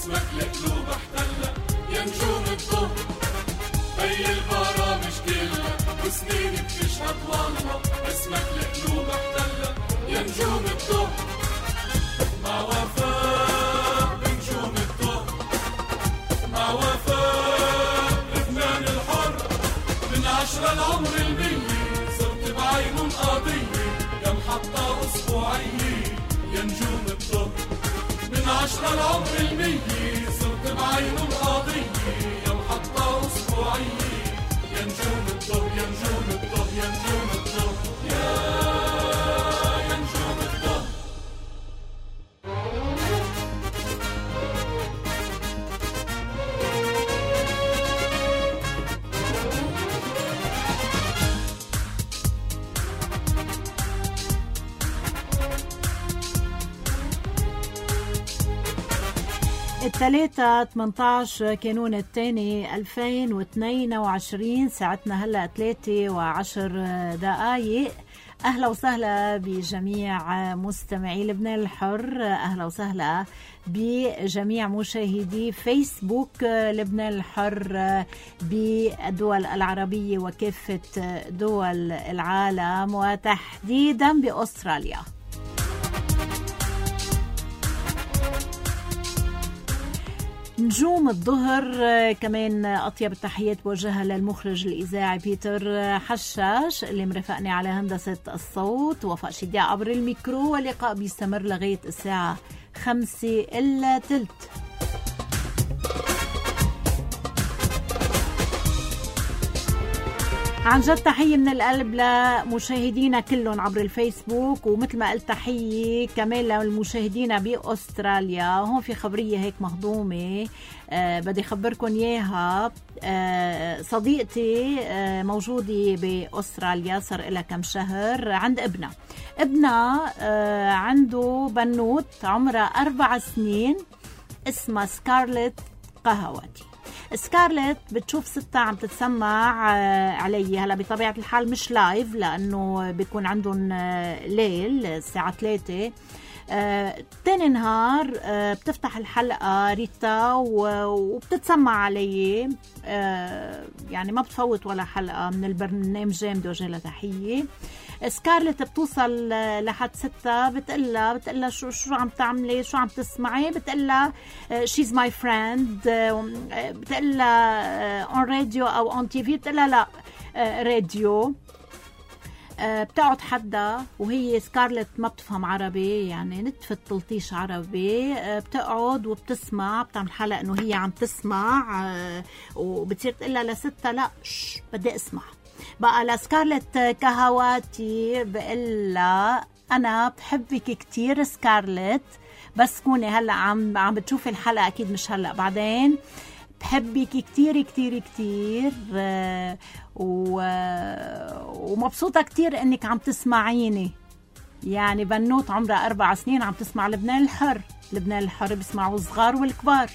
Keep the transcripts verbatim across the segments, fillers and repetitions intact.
اسمك لقلوب احتلها يا نجوم الظهر، هي البرامج كلها وسنين بتشهد والله، اسمك لقلوب احتلها يا نجوم الظهر، مع وفاء بنجوم الظهر، مع وفاء لبنان الحر، من عشرة العمر المية صرت بعينهم قضية، يا محطة أسبوعية يا نجوم الظهر، من عشرة العمر المية صرت بعينهم قضية، يا محطة أسبوعية يا نجوم الظهر، يا نجوم الظهر، يا نجوم الظهر، يا يا نجوم الظهر. الثلاثة ثمانية عشر كانون الثاني ألفين واثنين وعشرين، ساعتنا هلأ ثلاثة وعشر دقايق. أهلا وسهلا بجميع مستمعي لبنان الحر، أهلا وسهلا بجميع مشاهدي فيسبوك لبنان الحر بالدول العربية وكافة دول العالم وتحديدا بأستراليا. نجوم الظهر كمان أطيب التحيات بوجهها للمخرج الإذاعي بيتر حشاش اللي مرافقني على هندسة الصوت، وفاء شديع عبر الميكرو، واللقاء بيستمر لغاية الساعة خمسة إلا تلت. عن جد تحية من القلب لمشاهدينا كلهم عبر الفيسبوك، ومثل ما قلت تحية كمان للمشاهدين بأستراليا. هون في خبرية هيك مهضومة أه بدي خبركن إياها. أه صديقتي أه موجودة بأستراليا صار لها كم شهر عند ابنها. ابنها أه عنده بنوت عمرها أربع سنين اسمها سكارلت قهواتي. سكارلت بتشوف ستها عم تتسمع علي هلا بطبيعة الحال مش لايف لأنه بيكون عندهم ليل الساعة ثلاثة. تاني نهار بتفتح الحلقة ريتا وبتتسمع علي، يعني ما بتفوت ولا حلقة من البرنامج. بدي وجه لها تحية. سكارلت بتوصل لحد ستة بتقلها بتقلها شو شو عم تعملي، شو عم تسمعي، بتقلها she's my friend، بتقلها on radio أو on تي في، بتقلها لا راديو. بتقعد حدا وهي سكارلت ما بتفهم عربي، يعني نتفة تلطيش عربي، بتقعد وبتسمع، بتعمل حالة انه هي عم تسمع، وبتصير تقلها لستة لا شش بدي اسمع. بقى لسكارلت كهواتي بقلها أنا بحبك كتير سكارلت، بس كوني هلأ عم عم بتشوفي الحلقة أكيد مش هلأ بعدين. بحبك كتير كتير كتير و... ومبسوطة كتير إنك عم تسمعيني. يعني بنوت عمرها أربع سنين عم تسمع لبنان الحر. لبنان الحر بيسمعوا الصغار والكبار.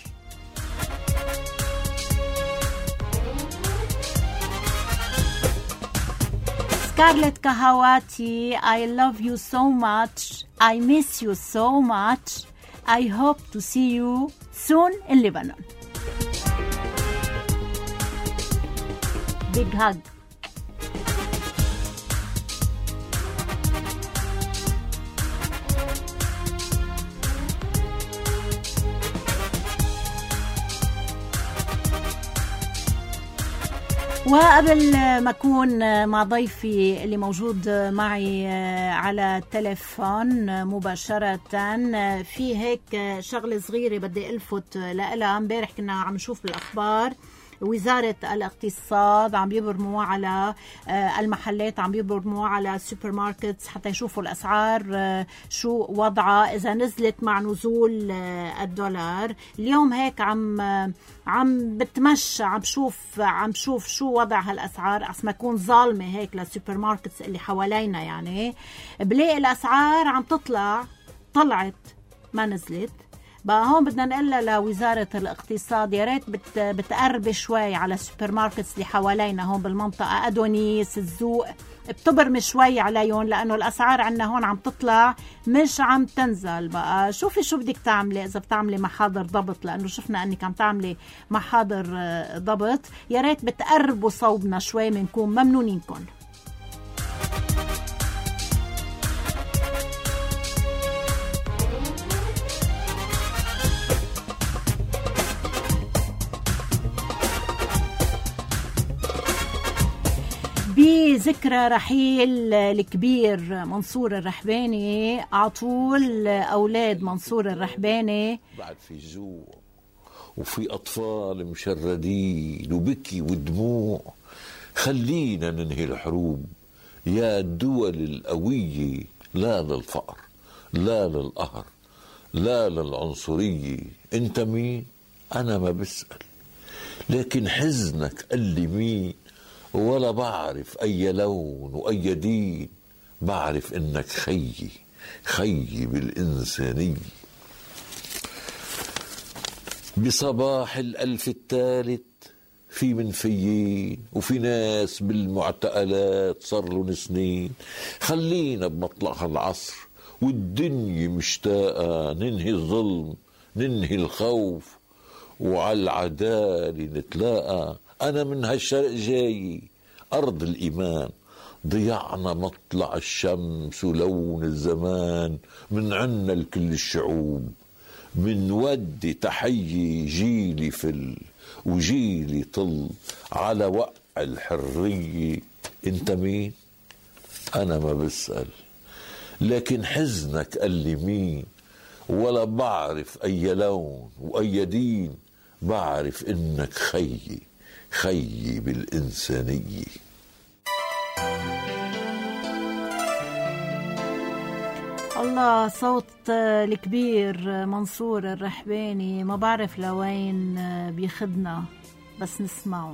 Scarlett Kahawati, I love you so much. I miss you so much. I hope to see you soon in Lebanon. Big hug. وقبل ما أكون مع ضيفي اللي موجود معي على التليفون مباشرة، في هيك شغلة صغيرة بدي ألفت لها. امبارح كنا عم نشوف بالأخبار وزارة الاقتصاد عم بيبرموا على المحلات، عم بيبرموا على السوبر ماركتس حتى يشوفوا الأسعار شو وضعها إذا نزلت مع نزول الدولار. اليوم هيك عم عم بتمشى عم شوف عم شوف شو وضع هالأسعار، عسما يكون ظالمة هيك للسوبر ماركتس اللي حوالينا. يعني بلاقي الأسعار عم تطلع، طلعت ما نزلت. بقى هون بدنا نقول لوزارة الاقتصاد يا ريت بت بتقرب شوي على السوبر ماركتس اللي حوالينا هون بالمنطقة، أدونيس، الزوق، بتبرم شوي عليهم لأنه الأسعار عنا هون عم تطلع مش عم تنزل. بقى شوفي شو بدك تعملي، إذا بتعملي محاضر ضبط، لأنه شفنا أنك عم تعملي محاضر ضبط، يا ريت بتقربوا صوبنا شوي، منكم ممنونينكم. بذكرى رحيل الكبير منصور الرحباني، عطول أولاد منصور الرحباني بعد في جوع وفي أطفال مشردين وبكي ودموع. خلينا ننهي الحروب يا الدول القوية، لا للفقر، لا للقهر، لا للعنصرية. انت مين؟ أنا ما بسأل، لكن حزنك قال لي مين؟ ولا بعرف أي لون وأي دين، بعرف إنك خيي خيي بالإنسانية. بصباح الألف الثالث في منفيين وفي ناس بالمعتقلات صار لهم سنين. خلينا بمطلع العصر والدنيا مشتاقة ننهي الظلم، ننهي الخوف، وعلى العدالة نتلاقى. أنا من هالشرق جاي أرض الإيمان، ضيعنا مطلع الشمس ولون الزمان، من عنا لكل الشعوب. من ودي تحيي جيلي فل وجيلي طل على وقع الحرية. انت مين؟ أنا ما بسأل، لكن حزنك قال لي مين؟ ولا بعرف أي لون وأي دين، بعرف إنك خيي خيي بالإنسانية. الله، صوت الكبير منصور الرحباني، ما بعرف لوين بيخدنا بس نسمعه.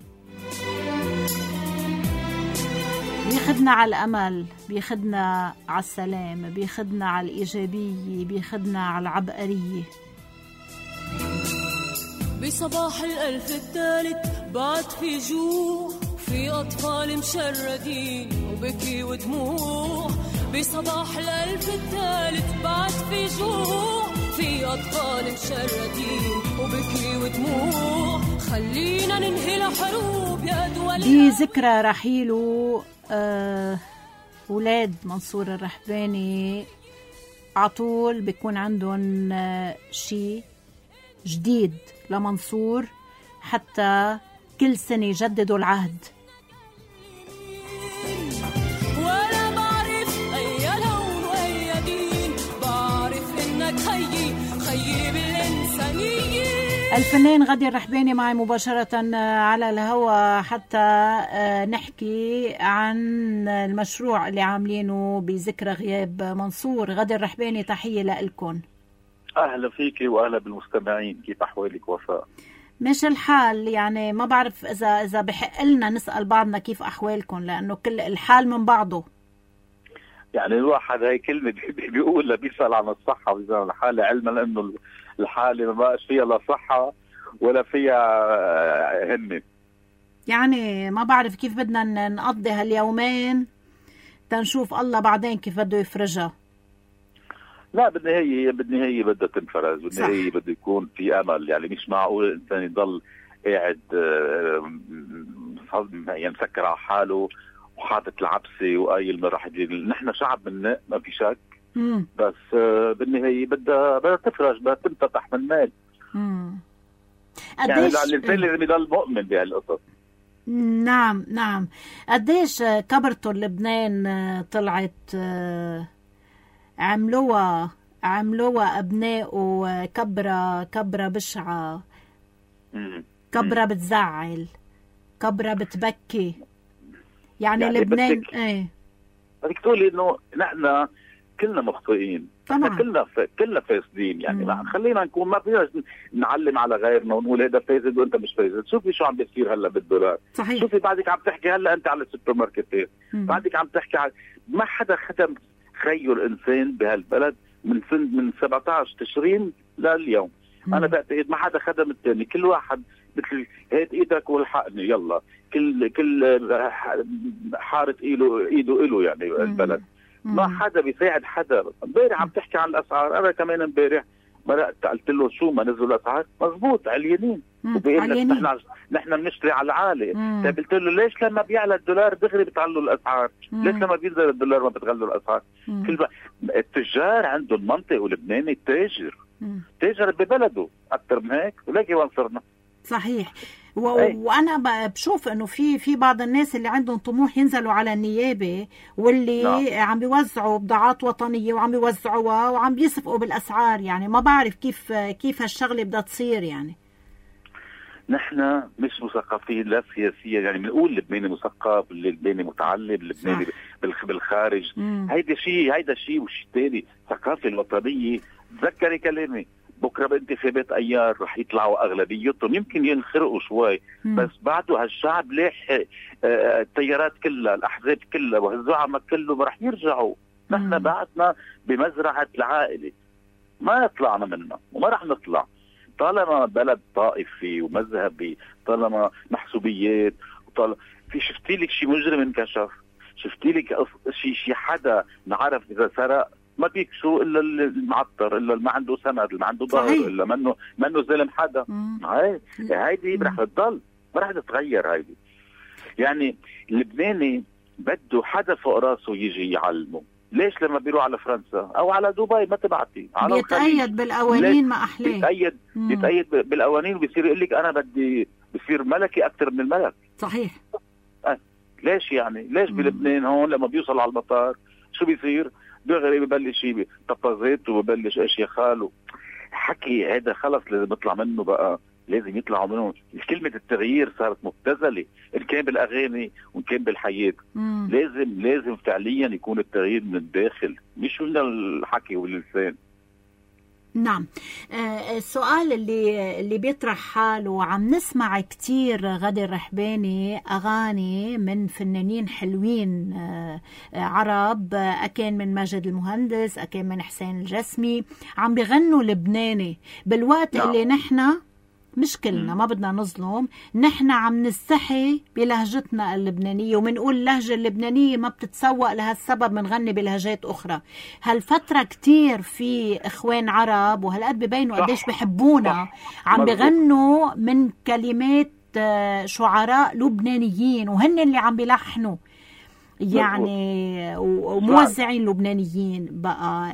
بيخدنا على الأمل، بيخدنا على السلام، بيخدنا على الإيجابية، بيخدنا على العبقرية. بصباح الألف الثالث بعد في جوع، في أطفال مشردين وبكي ودموع. بصباح الألف الثالث بعد في جوع، في أطفال مشردين وبكي ودموع. خلينا ننهي الحروب يا دول. بذكرى رحيله آه أولاد منصور الرحباني عطول بيكون عندهم آه شي جديد لمنصور، حتى كل سنة يجددوا العهد. ولا بعرف أي لون وأي دين، بعرف إنك خيي خيي بالإنسانية. الفنان غدير الرحباني معي مباشرة على الهواء حتى نحكي عن المشروع اللي عاملينه بذكرى غياب منصور. غدير الرحباني، تحية لكم. أهلا فيكي وأهلا بالمستمعين. كيف أحوالك وفاء؟ مش الحال، يعني ما بعرف إذا إذا بحق لنا نسأل بعضنا كيف أحوالكم، لأنه كل الحال من بعضه. يعني الواحد هاي كلمة بيقول بيسأل عن الصحة وبيسأل عن الحالة، علما أنه الحالة ما بقاش فيها لا صحة ولا فيها همة. يعني ما بعرف كيف بدنا نقضي هاليومين تنشوف الله بعدين كيف بده يفرجها. لا، بالنهاية بالنهاية بدها تنفرز، بالنهاية بده يكون في أمل. يعني مش معقول الإنسان يضل قاعد يعني مسكر على حاله وحاطط العبسة وقايل ما راح يجي. نحن شعب مناء ما في شك، مم. بس بالنهاية بدها بدها تفرج، بدها تنفتح من مال. يعني الإنسان لازم يضل مؤمن بهالقصص. نعم نعم. قديش كبرتوا لبنان طلعت عملوها عملوها أبنائه كبرة كبرة بشعة، كبرة بتزعل، كبرة بتبكي. يعني, يعني لبنان ايه بدك تقولي انه نحن كلنا مخطئين، نحن كلنا ف... كلنا فاسدين. يعني مم. خلينا نكون ما فينا نعلم على غيرنا ونقول هذا فاسد وانت مش فاسد. شوفي شو عم بيصير هلا بالدولار. صحيح. شوفي بعدك عم تحكي هلا انت على السوبر ماركتات، بعدك عم تحكي على ما حدا ختم خيو الانسان بهالبلد من سن من سبعة عشر تشرين لليوم. مم. انا بعتقد ما حدا خدم الثاني، كل واحد مثل هات ايدك والحقني يلا، كل كل حارة ايده ايده له يعني. مم. البلد ما حدا بيساعد حدا. امبارح عم تحكي عن الاسعار، انا كمان امبارح مرقت قلت له شو ما نزلوا الاسعار؟ مزبوط عليانين، وبيقول لك نحن نحن بنشتري على العالي. طيب قلت له ليش لما بيعلى الدولار دغري بتعلوا الاسعار؟ مم. ليش لما بينزل الدولار ما بتغلوا الاسعار؟ كل ب... التجار عندهم منطق، ولبناني التاجر تاجر ببلده اكثر من هيك، ولكن وين صرنا؟ صحيح. و... وانا بشوف انه في في بعض الناس اللي عندهم طموح ينزلوا على النيابه، واللي نعم. عم بيوزعوا بضاعات وطنيه وعم بيوزعوها وعم بيسفقوا بالاسعار. يعني ما بعرف كيف كيف هالشغله بدها تصير. يعني نحن مش مثقفين لا سياسيا، يعني بنقول لبناني مثقف، لبناني متعلم، لبناني بالخارج. هيدا شيء هيدا شيء وشيء ثاني. الثقافه الوطنيه، تذكري كلامي، بكره بانتخابات ايار رح يطلعوا اغلبيتهم، يمكن ينخرقوا شوي، مم. بس بعده هالشعب لاحق التيارات كلها، الاحزاب كلها وهالزعماء كلهم رح يرجعوا. نحن بعدنا بمزرعه العائله، ما طلعنا منها وما رح نطلع طالما بلد طائفي ومذهبي، طالما محسوبيات، وطالما في شفتي لك شي مجرم انكشف، شفتي لك شي شي حدا نعرف اذا سرق ما بيكشوا الا المعطر، الا اللي ما عنده سند، اللي ما عنده ظهر، الا منه منه ظلم حدا. هاي هيدي رح تضل، ما رح تتغير هيدي. يعني اللبناني بده حدا فوق راسه يجي يعلمه. ليش لما بيروح على فرنسا او على دبي ما تبعتي على بيتأيد بالقوانين؟ ما احلاه بيتأيد بيتأيد بالقوانين، وبيصير يقول لك انا بدي بصير ملكي اكثر من الملك. صحيح. أه. ليش يعني ليش مم. بلبنان هون لما بيوصل على المطار شو بيصير؟ دغري ببلش طبازات وببلش اشياء خاله حكي. هذا خلص لازم يطلع منه بقى، لازم يطلعوا منه. كلمة التغيير صارت مبتذلة، إن كان بالأغاني وإن كان بالحياة. مم. لازم لازم فعليا يكون التغيير من الداخل، مش من الحكي واللسان. نعم. آه السؤال اللي اللي بيطرح حاله، عم نسمع كتير غادة الرحباني أغاني من فنانين حلوين آه عرب، آه أكان من ماجد المهندس، أكان من حسين الجسمي، عم بيغنوا لبناني بالوقت نعم. اللي نحنا مش كلنا ما بدنا نظلم، نحن عم نستحي بلهجتنا اللبنانية ومنقول اللهجة اللبنانية ما بتتسوق لهالسبب منغني بلهجات أخرى. هالفترة كتير في إخوان عرب وهالقد ببينوا قديش بحبونا عم بغنوا من كلمات شعراء لبنانيين، وهن اللي عم بيلحنوا يعني، وموزعين لبنانيين. بقى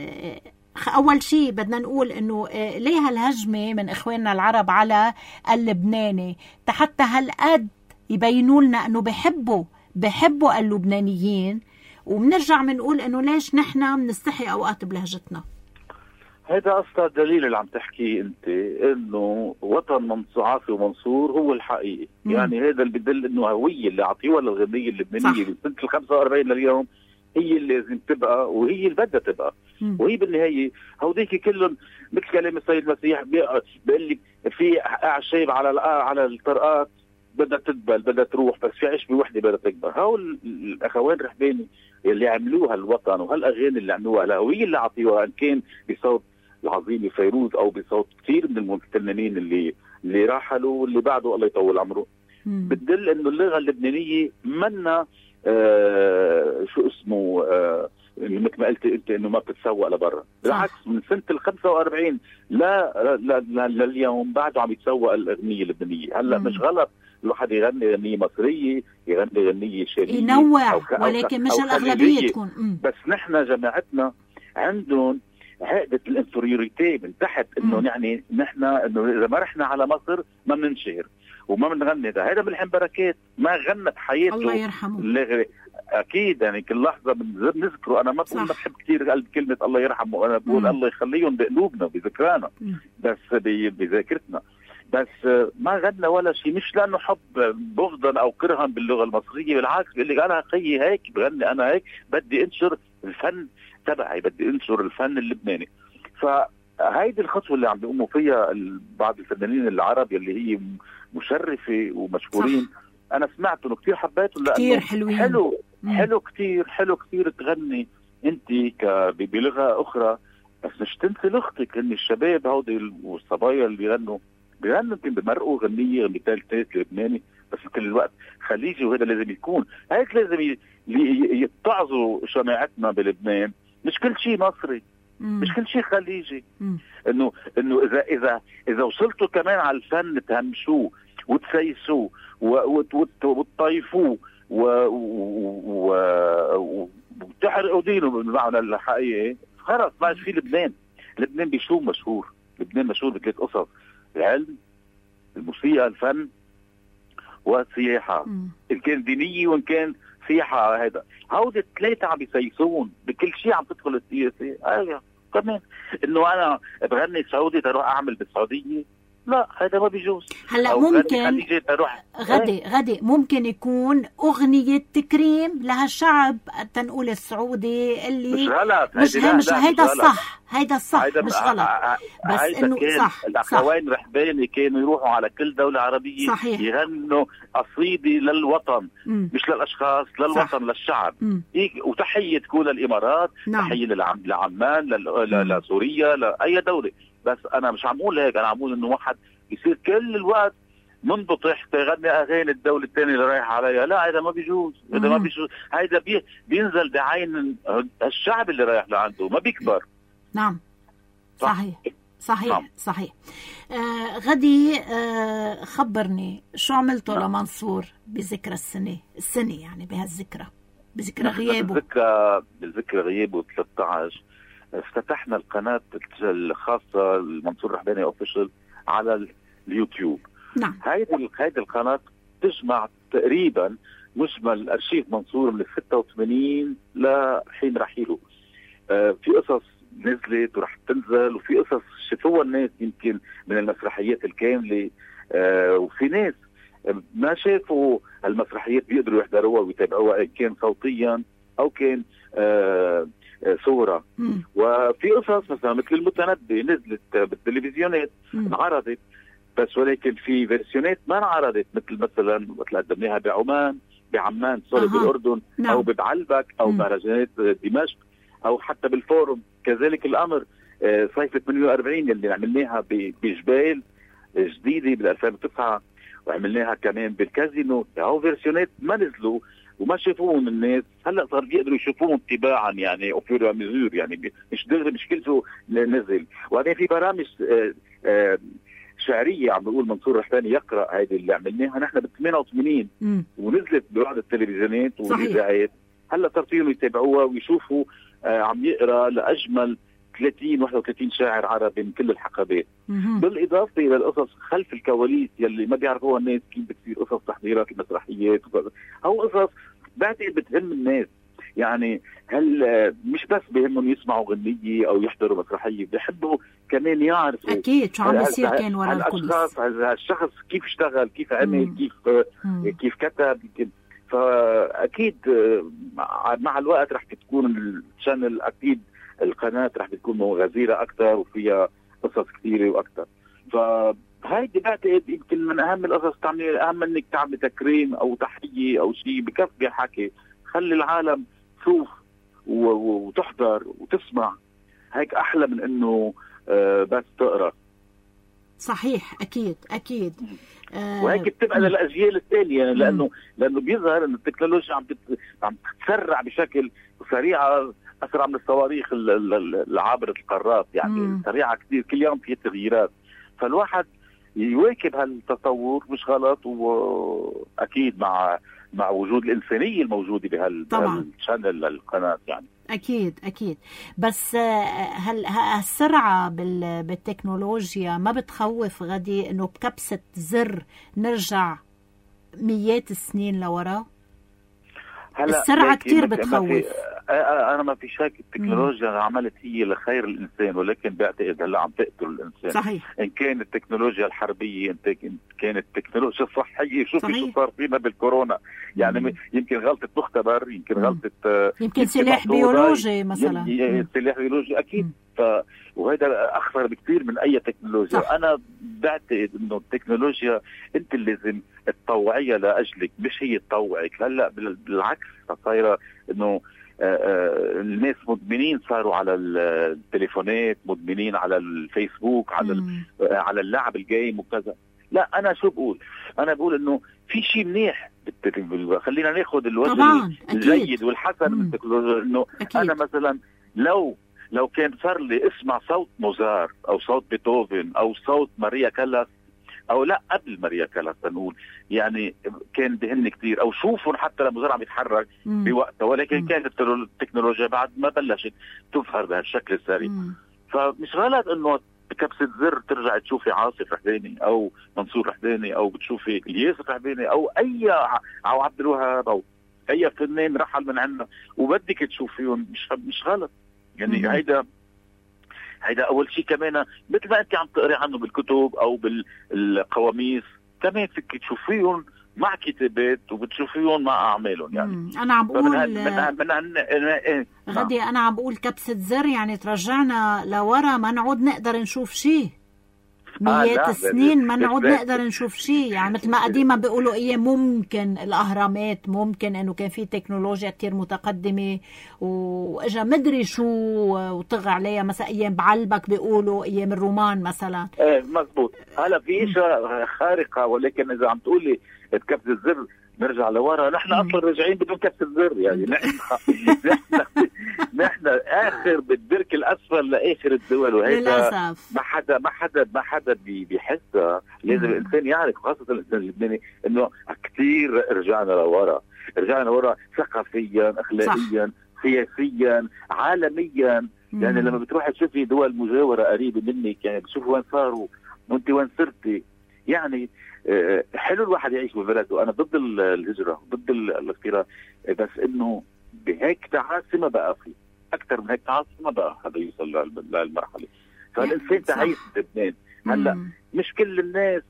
أول شيء بدنا نقول إنه ليه هالهجمة من إخواننا العرب على اللبناني، حتى هالقد يبينوا لنا إنه بحبوا بحبوا اللبنانيين، وبنرجع بنقول إنه ليش نحن بنستحي أوقات بلهجتنا. هذا أصلا دليل اللي عم تحكيه أنت، إنه وطن عاصي ومنصور هو الحقيقي. مم. يعني هذا اللي بدل إنه هوية اللي عطيوها للغنية اللبنانية من سنة الخمسة وأربعين لليوم هي اللي لازم تبقى، وهي اللي بدها تبقى. مم. وهي بالنهاية هوديك كلهم مثل كلام السيد المسيح بيقول لك في أعشاب على على الطرقات بدها تدبل بدها تروح، بس في عشبة وحدة بدها تكبر. هول الأخوان الرحباني اللي عملوها الوطن، وهالأغاني اللي عملوها الهوية اللي عطيوها، إن كان بصوت العظيم فيروز أو بصوت كثير من المفنانين اللي اللي راحلوا واللي بعده الله يطول عمره، بتدل إنه اللغة اللبنانية منا آه شو اسمه آه مثل ما قلت انت انه ما بتتسوق لبرا، بالعكس من سنه ال خمسة وأربعين لا لليوم بعده عم يتسوق الاغنيه اللبنانيه. هلا مش غلط الواحد يغني اغنيه مصريه، يغني اغنيه شرقيه، ينوع، ولكن مش الاغلبيه تكون. مم. بس نحن جماعتنا عندهم عقده الانفيوريتي من تحت، انه يعني نحن انه اذا ما رحنا على مصر ما بننشهر وما بنغني. ده هذا ملحم بركات ما غنى بحياته الله يرحمه. اكيد يعني كل لحظه بنذكره. انا ما بقول ما بحب كثير قلب كلمه الله يرحمه، انا بقول الله يخليهم بقلوبنا بذكرانا، بس بذاكرتنا. بس ما غنى ولا شيء، مش لانه حب بغضا او كرها باللغه المصريه، بالعكس بيقول لك انا خيي هيك بغني، انا هيك بدي انشر الفن تبعي، بدي انشر الفن اللبناني. فهيدي الخطوه اللي عم بيقوموا فيها بعض الفنانين العرب اللي هي مشرفه ومشكورين. صح. انا سمعت انه كثير حبيته لانه كثير حلوين، حلو مم. حلو كثير حلو كثير تغني انت بلغه اخرى بس مش تنسي لاختك ان الشباب هودي والصبايا اللي بيغنوا بيغنوا يمكن بمرقوا غنيه مثال ثالث لبناني، بس كل الوقت خليجي، وهذا لازم يكون هيك. لازم يتعظوا جماعتنا بلبنان، مش كل شيء مصري، مم. مش كل شيء خليجي. مم. انه انه اذا اذا اذا وصلتوا كمان على الفن تهمشوه وتسيسوه وتطيفوه وتحرقوا دينه بالمعنى الحقيقي، خلص ما في لبنان. لبنان بشو مشهور؟ لبنان مشهور بثلاث قصص: العلم، الموسيقى، الفن، والسياحة، إن كان دينية وإن كان سياحة. هذا هودي الثلاثة عم بيسيسون بكل شيء. عم تدخل السياسة آه كمان إنه أنا بغني سعودي تروح أعمل بالسعودية، لا هذا ما بيجوز. هلا ممكن غدي غدي ممكن يكون أغنية تكريم لهالشعب تنقول السعودي اللي مش غلط، مش هي مش هيدا الصح، هيدا الصح مش غلط، بس انه صح. الاخوين رحباني كانوا يروحوا على كل دولة عربية صحيح. يغنوا قصيدة للوطن، م. مش للاشخاص، للوطن صح. للشعب. وتحية تكون للامارات، نعم. تحية لعمان، لسوريا، لاي دولة. بس انا مش عم اقول هيك، انا عم اقول انه واحد يصير كل الوقت منبطح تغني اغاني الدوله الثانيه اللي رايح عليها. لا هذا ما بيجوز، هذا ما بيجوز. هذا بي بينزل بعين الشعب اللي رايح لعنده، ما بيكبر. نعم صحيح صحيح نعم. صحيح. آه غدي آه خبرني شو عملته نعم. لمنصور بذكرى السنه السنه يعني بهالذكرى بذكرى غيابه. بالذكرى بالذكرى غيابه ثلاثة عشر افتتحنا القناة الخاصة المنصور رحباني اوفيشال على اليوتيوب. نعم. هيدي هيدي القناة تجمع تقريبا مجمل ارشيف منصور من ستة وثمانين لحين رحيله. آه في قصص نزلت ورح تنزل، وفي قصص شافوها الناس يمكن من المسرحيات الكاملة، آه وفي ناس ما شافوا المسرحيات بيقدروا يحضروها ويتابعوها، كان صوتيا او كان آه صورة. مم. وفي قصص مثلا مثل المتنبي نزلت بالتلفزيونات انعرضت، بس ولكن في فيرسيونات ما انعرضت، مثل مثلا مثل قدمناها بعمان بعمان سوري أه. بالأردن نعم. أو بعلبك أو مهرجانات دمشق أو حتى بالفورم. كذلك الأمر صيفة ثمانية وأربعين اللي عملناها بجبال جديدة بال ألفين وتسعة، وعملناها كمان بالكازينو. أو فيرسيونات ما نزلوا وما شافوهم الناس، هلا صار بيقدروا يشوفوهم تباعا يعني او فيرو ميزور، يعني مش دغري مش كله نزل. وبعدين في برامج آآ آآ شعريه عم بيقول منصور رحباني يقرا، هذه اللي عملناها نحن بال ثمانية وثمانين ونزلت ببعض التلفزيونات والاذاعات. هلا صار فيهم يتابعوها ويشوفوا عم يقرا لاجمل ثلاثين واحد وثلاثين شاعر عربي من كل الحقبات، بالاضافه الى القصص خلف الكواليس يلي ما بيعرفوها الناس، كيف بتصير قصص تحضيرات المسرحيات وكذا. او قصص بعتقد بتهم الناس، يعني هل مش بس بيهمهم يسمعوا غنية او يحضروا مسرحيه، بيحبوا كمان يعرفوا اكيد شو عم بيصير كان ورا الكواليس، الشخص كيف اشتغل، كيف عمل، مم. كيف مم. كيف كتب. فاكيد مع الوقت رح تكون الشانل، اكيد القناة رح تكون غزيرة أكثر وفيها قصص كثيرة وأكثر. فهيدي بعتقد يمكن من أهم القصص تعمل، أهم إنك تعمل تكريم أو تحية أو شيء بكفي حكي، خلي العالم تشوف وتحضر وتسمع، هيك أحلى من إنه بس تقرأ. صحيح أكيد أكيد. آه وهيك بتبقى للأجيال الثانية، لأنه لأنه بيظهر إن التكنولوجيا عم عم تتسرع بشكل سريع، أسرع من الصواريخ اللي عابرة القارات، يعني مم. سريعة كثير، كل يوم في تغييرات. فالواحد يواكب هالتطور مش غلط، وأكيد مع مع وجود الإنسانية الموجودة بهالشانل القناة يعني. أكيد أكيد. بس هل هالسرعة بالتكنولوجيا ما بتخوف غدي إنه بكبسة زر نرجع مئات السنين لورا؟ السرعة كتير بتخوف. أنا ما في شك التكنولوجيا مم. عملت هي لخير الإنسان، ولكن بعتقد هلا عم تقتل الإنسان. صحيح. إن كانت التكنولوجيا الحربية، إن كانت التكنولوجيا الصحية، شوفي شو صار فينا بالكورونا، يعني مم. يمكن غلطة مختبر، يمكن مم. غلطة يمكن سلاح بيولوجي مثلا، سلاح بيولوجي أكيد. ف وهذا أخطر بكثير من أي تكنولوجيا. صح. أنا بعتقد إنه التكنولوجيا أنت اللي لازم تطوعيها لأجلك، مش هي تطوعك. هلا بالعكس صايرة إنه الناس مدمنين صاروا على التليفونات، مدمنين على الفيسبوك، على على اللعب الجيم وكذا. لا انا شو بقول؟ انا بقول انه في شيء منيح، خلينا ناخذ الوجه الجيد والحسن من التكنولوجيا. انه انا مثلا لو لو كان صار لي اسمع صوت موزار او صوت بيتهوفن او صوت ماريا كالاس، او لا قبل ماريا كالاس نقول، يعني كان بهن كتير، او شوفهم حتى لما موزار عم يتحرك بوقتها، ولكن مم. كانت التكنولوجيا بعد ما بلشت تظهر بهالشكل السريع. فمش غلط انه بكبسة زر ترجع تشوفي عاصف رحباني او منصور رحباني، او بتشوفي الياس رحباني، او اي او عبد الوهاب، او اي فنان رحل من عنا وبدك تشوفيهم. مش مش غلط يعني. مم. هيدا هيدا اول شيء. كمان مثل ما انت عم تقري عنه بالكتب او بالقواميس، كمان فيك تشوفيهم مع كتابات وبتشوفيهم مع اعمالهم. يعني مم. انا عم بقول من من من من إيه؟ غدي انا عم بقول كبسة زر يعني ترجعنا لورا، ما نعود نقدر نشوف شيء مئات آه السنين، ما نعود نقدر نشوف شيء. يعني مثل ما قديما بيقولوا ايه ممكن الاهرامات، ممكن انه كان في تكنولوجيا كتير متقدمه واجا مدري شو وطغى عليها، مثلا ايام بعلبك بيقولوا ايام الرومان مثلا. ايه مزبوط. هلا في اشياء خارقه، ولكن اذا عم تقولي كبسة الزر نرجع لورا، نحن اصلا راجعين بدون كبسة الزر. يعني نحن نحن نحن اخر بالدرك الاسفل لاخر الدول، وهيدا ما حدا ما حدا ما حدا بيحسها. لازم الانسان يعرف، خاصه الانسان اللبناني، انه كثير رجعنا لورا، رجعنا لورا ثقافيا، اخلاقيا، سياسيا، عالميا. مم. يعني لما بتروحي تشوفي دول مجاوره قريبه منك، يعني بتشوفي وين صاروا وانت وين صرتي. يعني حلو الواحد يعيش ببلده. انا ضد الهجره، ضد الاغتراب، بس انه بهيك تعاسه ما بقى في اكثر من هيك تعاسه، ما بقى هذا يوصل للمرحله. فالانسان تعيس لبنان. هلا مش كل الناس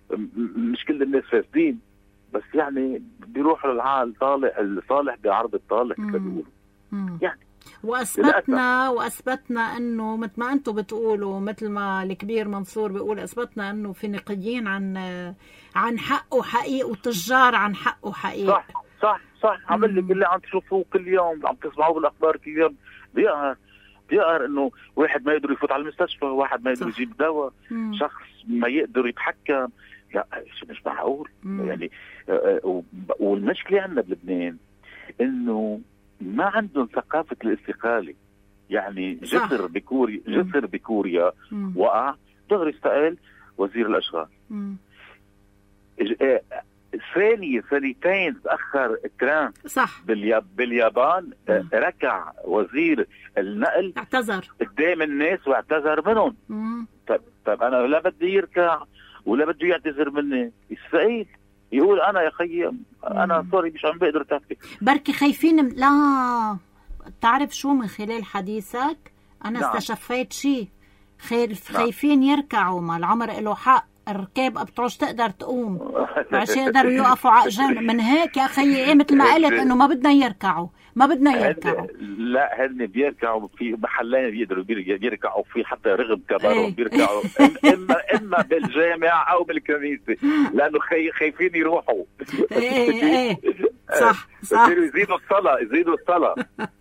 مش كل الناس فاسدين، بس يعني بيروحوا للعال طالع الصالح بعرض الطالح كده. يعني واثبتنا واثبتنا انه مثل ما انتم بتقولوا، مثل ما الكبير منصور بيقول، اثبتنا انه في نقديين عن عن حق وحقيقه، وتجار عن حق وحقيقه. صح صح صح. عمل لك اللي عم تشوفوه كل يوم، عم تسمعوه بالاخبار كل يوم. بيقهر بيقهر انه واحد ما يقدر يفوت على المستشفى، واحد ما يقدر صح. يجيب دواء، مم. شخص ما يقدر يتحكم. لا مش معقول. مم. يعني والمشكله عندنا بلبنان انه ما عندهم ثقافة الاستقالة. يعني جسر بكوريا جسر بكوريا وقع دغري استقال وزير الأشغال. ثانية ثانيتين تأخر ترامب صح بالياب باليابان. مم. ركع وزير النقل، اعتذر قدام الناس واعتذر منهم. طب طب أنا لا بدي يركع ولا بده يعتذر مني، يستقيل يقول انا يا خيي انا سوري مش عم بقدر تحكي. بركي خايفين. لا تعرف شو، من خلال حديثك انا نعم. استشفيت شيء. خايف نعم. خايفين يركعوا، ما العمر له حق، الركاب بتعوش تقدر تقوم عشان يقدروا يوقفوا على جنب. من هيك يا خيي ايه مثل ما قلت انه ما بدنا يركعوا، ما بدنا يركعوا. لا هن بيركعوا في محلين بيقدروا بيركعوا في، حتى رغم كبارهم ايه. بيركعوا اما اما بالجامع او بالكنيسه، لانه خي... خايفين يروحوا. ايه ايه صح صح. يزيدوا الصلاه يزيدوا الصلاه.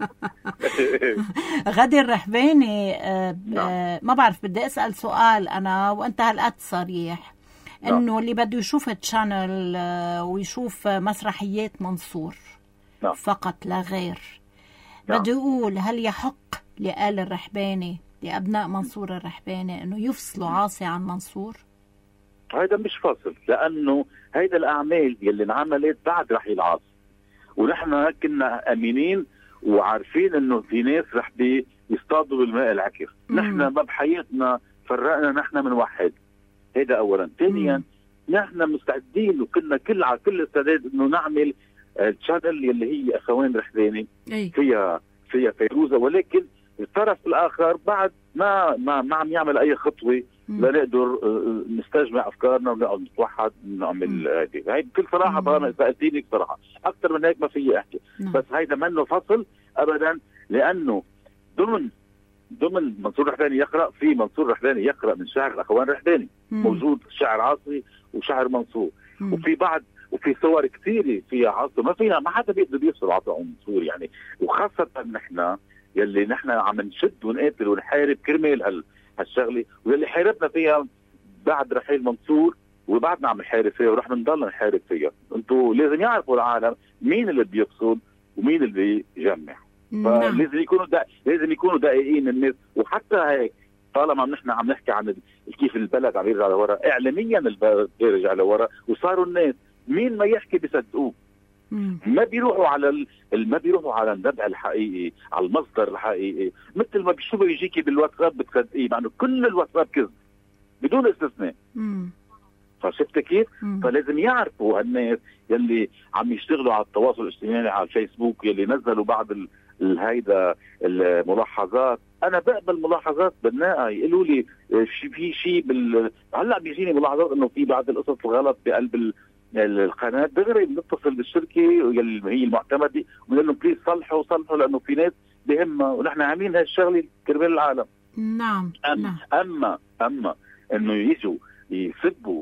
غدي الرحباني آه آه ما بعرف، بدي اسال سؤال انا وانت هالقد صريح، انه اللي بده يشوف تشانل آه ويشوف مسرحيات منصور نعم. فقط لا غير، نعم. بده يقول هل يحق لآل الرحباني، لأبناء منصور الرحباني، انه يفصلوا عاصي عن منصور؟ هيدا مش فصل، لانه هيدا الاعمال يلي انعملت بعد رحيل العاصي، ونحن كنا امينين وعارفين انه في ناس رح يصطادوا بالماء العكر. نحن ما بحياتنا فرقنا نحن من واحد. هيدا اولا. ثانيا نحن مستعدين وكنا كل على كل استعداد انه نعمل الشانل اللي هي اخوان رحباني فيها فيها فيروزه، ولكن الطرف الاخر بعد ما ما ما عم يعمل اي خطوه لنقدر نستجمع افكارنا ونقعد نتوحد ونعمل هيك. هي بكل صراحه طالما سالتيني بصراحه اكثر من هيك ما في احكي. مم. بس هيدا منه فصل ابدا، لانه ضمن ضمن منصور رحباني يقرا في منصور رحباني يقرا من شعر الاخوان رحباني. مم. موجود شعر عاصي وشعر منصور. مم. وفي بعض وفي صور كثيره فيها عصر، ما فينا ما حدا بيقدر يوصل على عنصر يعني. وخاصه نحن يلي نحن عم نشد ونقاتل ونحارب كرمال هال هالشغله، واللي حاربنا فيها بعد رحيل منصور وبعدنا عم نحارب فيها ورح نضل نحارب فيها. انتم لازم يعرفوا العالم مين اللي بيقصد ومين اللي بيجمع. فلازم يكونوا دا... لازم يكونوا دقيقين الناس. وحتى هيك طالما نحن عم نحكي عن كيف البلد عم يرجع لورا، اعلاميا البلد يرجع لورا، وصاروا الناس مين ما يحكي بيصدقوه. ما بيروحوا على ال... ما بيروحوا على النبع الحقيقي، على المصدر الحقيقي. مثل ما بيشوفوا يجيكي بالواتساب بتصدقيه، مع انه كل الواتساب كذب بدون استثناء. فشفت كيف؟ مم. فلازم يعرفوا الناس يلي عم يشتغلوا على التواصل الاجتماعي على الفيسبوك، يلي نزلوا بعض الهيدا الملاحظات. انا بقبل ملاحظات بناءه، يقولوا لي في شيء بال هلا بيجيني ملاحظات انه في بعض القصص الغلط بقلب القناه، دغري بنتصل بالشركه يلي هي المعتمده ونقول لهم بليز صلحوا صلحوا، لانه في ناس بهمها ونحن عاملين هالشغله كرمال العالم. نعم. أم نعم. اما اما انه يجوا يسبوا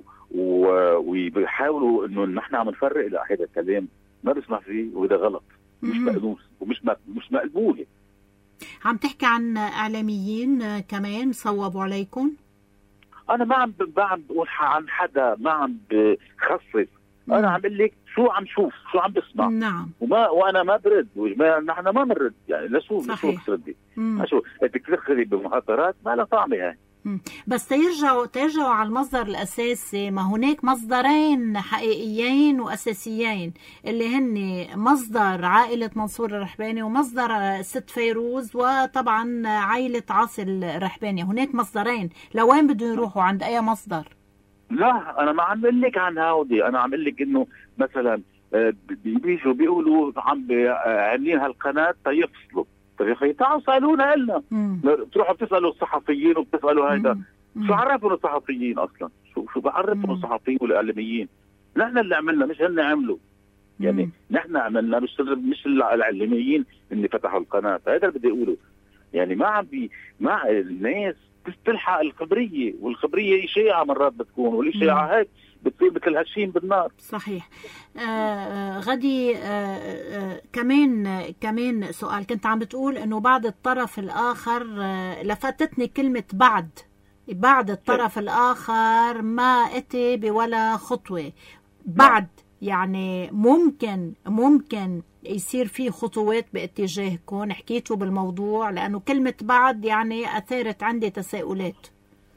ويحاولوا انه نحن عم نفرق، لا هذا الكلام ما بسمع فيه وهذا غلط، مش مقدوس ومش مش مقبول. عم تحكي عن اعلاميين كمان صوبوا عليكم؟ انا ما عم ما عم بقول عن حدا، ما عم بخصص، انا عم بقول لك شو عم شوف شو عم بسمع. نعم. وما وانا ما برد، نحن ما بنرد يعني. لشو شو بتردي؟ شو بدك تدخلي بمهاترات ما لها طعمه هاي. بس ترجعوا ترجعوا على المصدر الأساسي. ما هناك مصدرين حقيقيين وأساسيين اللي هن مصدر عائلة منصور الرحباني ومصدر ست فيروز وطبعا عائلة عاصي الرحباني. هناك مصدرين، لوين بدهم يروحوا؟ عند أي مصدر؟ لا أنا ما عم بقول لك عن هودي، أنا عم بقول لك إنه مثلا بيجوا بيقولوا عم عاملين هالقناة تيفصلوا. طيب يا اخي تعالوا سالونا قلنا، بتروحوا بتسالوا الصحفيين وبتسالوا هيدا. شو عرفوا الصحفيين اصلا؟ شو شو بعرفوا الصحفيين والاعلاميين؟ نحن اللي عملنا مش هن عملوا. يعني مم. نحن عملنا مش مش الاعلاميين اللي فتحوا القناه، هذا اللي بدي اقوله. يعني ما عم بي مع الناس تلحق الخبريه، والخبريه شائعه مرات بتكون، والاشاعه هيك بتصير مثل هالشين بالنار. صحيح. آه غدي آه آه كمان كمان سؤال، كنت عم بتقول انه بعد الطرف الاخر، آه لفتتني كلمه بعد بعد الطرف الاخر ما اتي بولا خطوه بعد. يعني ممكن ممكن يصير في خطوات باتجاهكم، حكيتوا بالموضوع؟ لانه كلمه بعد يعني اثارت عندي تساؤلات.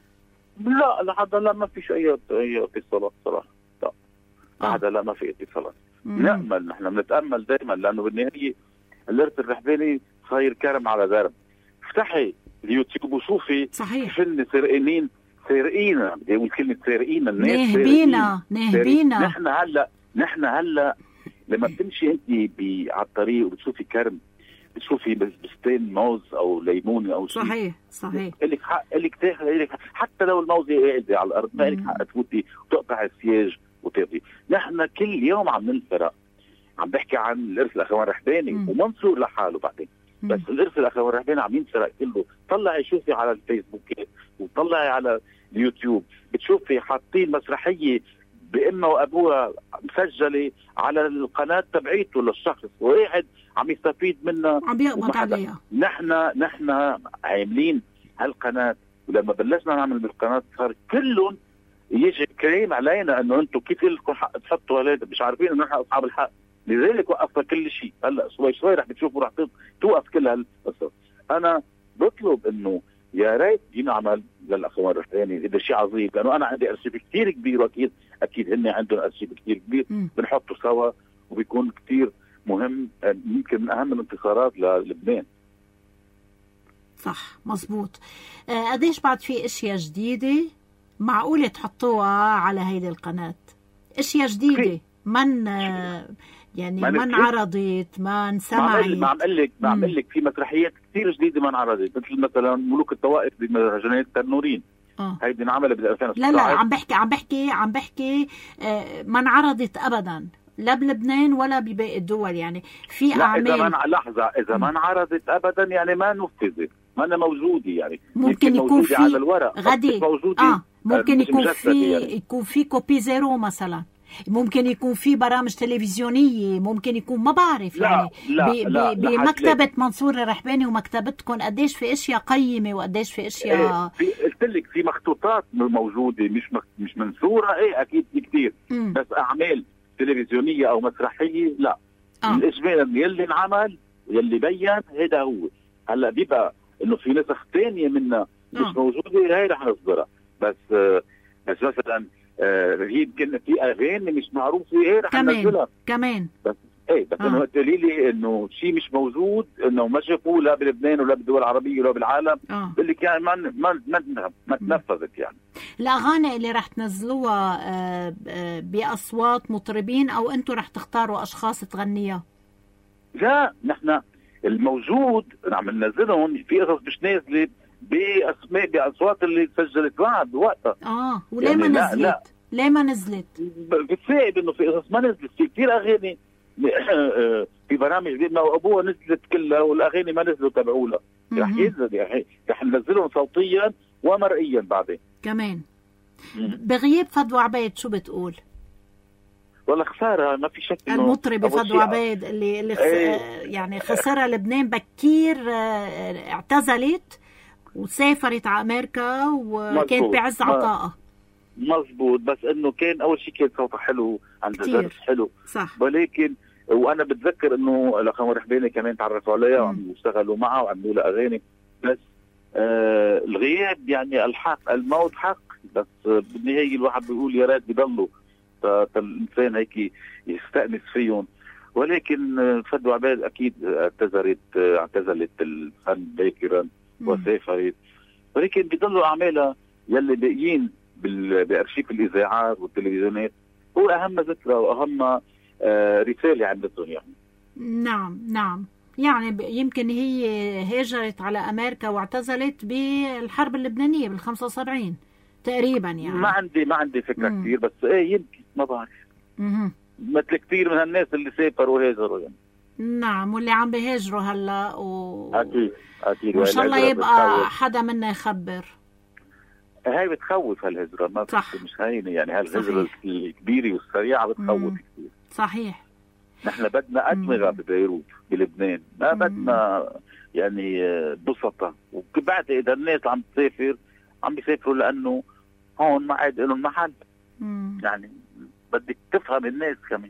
لا لحد هلا ما فيش اي اي اتصالات صراحه. لا لحد هلا ما في اتصالات. نأمل، نحن بنتامل دائما، لانه بالنهايه الارث الرحباني صاير كرم على درب. افتحي اليوتيوب وشوفي صحيح فيلم سرقانين سارقين، بدي اقول كلمه سارقين، الناس نهبينا نهبينا. نحن هلا نحن هلا لما بتمشي انت على الطريق وبتشوفي كرم، بتشوفي بستين موز او ليمون او شيء، صحيح صحيح لك حق لك تاخذ لك، حتى لو الموزه قاعده على الارض ما لك حق تفوتي وتقطع السياج وتاخذي. نحن كل يوم عم ننفرق. عم بحكي عن الارث الاخوان الرحباني ومنصور لحاله بعدين، بس الارث الاخوان الرحباني عم ينسرق كله. طلعي شوفي على الفيسبوك وطلعي على اليوتيوب، بتشوفي حاطين مسرحيه بأمه وأبوها مسجلة على القناة تبعيته للشخص، وقاعد عم يستفيد منها، عم يقبض عليها. نحن نحن عاملين هالقناة، ولما بلشنا نعمل بالقناة صار كلهم يجي كريم علينا انه انتم كيف لكم حق تحطوا هذا، مش عارفين انه نحن اصحاب الحق. لذلك وقفنا كل شيء. هلا شوي شوي رح بتشوفوا رح توقف كل هالقصص. انا بطلب انه يا ريت ينعمل للاخوان الرحباني، هذا شيء عظيم، لانه انا عندي ارشيف كثير كبير، واكيد اكيد هن عندهم ارشيف كثير كبير، بنحطه سوا وبيكون كثير مهم، يمكن من اهم الانتصارات للبنان. صح مزبوط. آه قديش بعد في اشياء جديده معقوله تحطوها على هيدي القناه؟ اشياء جديده من آه يعني ما انعرضت، ما انسمعت. ما عم اقول لك ما عم اقول لك في مسرحيات كثير جديده ما انعرضت، مثل مثلا ملوك الطوائف بمهرجانات تنورين. اه هيدي انعملت بال ألفين وستة عشر. لا لا عم بحكي عم بحكي عم بحكي آه ما انعرضت ابدا، لا بلبنان ولا بباقي الدول. يعني في اعمال اذا ما لحظه اذا ما انعرضت ابدا يعني ما نفذت، ما أنا موجوده. يعني ممكن يكون في على الورق غدي اه ممكن يكون في يعني. يكون في كوبي زيرو مثلا، ممكن يكون في برامج تلفزيونية، ممكن يكون ما بعرف لا يعني لا ب- لا ب- لا بمكتبة منصور الرحباني ومكتبتكم قديش في اشياء قيمة وقديش في اشياء. إيه، في قلت لك في مخطوطات موجوده مش مك... مش منثوره، ايه اكيد في كثير، مم. بس اعمال تلفزيونيه او مسرحيه لا. آه. الاجمال يلي انعمل يلي بين هذا هو. هلا بيبقى انه في نسخ ثانيه منها مش آه. موجوده، هاي رح نصدرها، بس آه بس مثلا آه يمكن في اغاني مش معروفه، ايه رح كمان ننزلها كمان بس. ايه بس آه. انه تقولي لي انه شيء مش موجود، انه ما شافوه لا بلبنان ولا بالدول العربيه ولا بالعالم، آه. بقول لك يعني ما ما ما, ما تنفذت يعني. الأغاني اللي رح تنزلوها آه، آه، بأصوات مطربين أو أنتوا رح تختاروا أشخاص تغنيها؟ لا نحن الموجود عم ننزلهم في قصص مش نازله باسماء باصوات اللي سجلت بعد وقتها. آه وليه يعني ما لا- نزلت؟ لا. ليه ما نزلت؟ بتصيب انه في قصص ما نزلت، في كثير اغاني في برامج ما ابوها نزلت كلها والاغاني ما نزلوا تبعولها، رح مهم. ينزل يعني رح ننزلهم صوتيا ومرئيا بعدين. كمان مم. بغياب فضوى عبيد شو بتقول؟ والله خساره ما في شك إنه المطربة أول فضوى شيء- عبيد اللي اللي خس... إيه. آه، يعني خسرها لبنان بكير، آه، اعتزلت وسافرت على أمريكا وكانت مظبوط. بعز ما- عطائها. مزبوط، بس انه كان اول شيء كان صوته حلو، عنده كتير. درس حلو، صح. ولكن وانا بتذكر انه الاخوان رحباني كمان تعرفوا عليها مم. وعم يشتغلوا معها وعملوا لها اغاني، بس آه الغياب يعني الحق، الموت حق، بس آه بالنهايه الواحد بيقول يا ريت بيضلوا فالانسان هيك يستانس فيهم، ولكن آه فضوى عبيد اكيد اعتذرت آه اعتزلت الفن باكرا مم. وسافرت، ولكن بيضلوا اعمالها يلي باقيين بال- بارشيف الاذاعات والتلفزيونات هو اهم ذكرى واهم آه رساله عندهم يعني. نعم نعم، يعني ب- يمكن هي هاجرت على أمريكا واعتزلت بالحرب اللبنانية بال خمسة وسبعين تقريبا يعني. ما عندي ما عندي فكره مم. كثير، بس ايه يمكن ما بعرف، مهم. مثل كثير من الناس اللي سافروا وهاجروا يعني. نعم، واللي عم بيهاجروا هلا و... اكيد اكيد وإن شاء الله والهجرة يبقى بتخوف. حدا منا يخبر. هاي بتخوف هالهجره، ما صح. مش هينه يعني، هالهجره صحيح. الكبيره والسريعه بتخوف مم. كثير. صحيح. نحن بدنا أدمغة مم. ببيروت بلبنان، ما مم. بدنا يعني آه، بسطة، وبعد إذا الناس عم تسافر عم بيسافروا لأنه هون ما عاد لهم محل، مم. يعني بدك تفهم الناس كمان.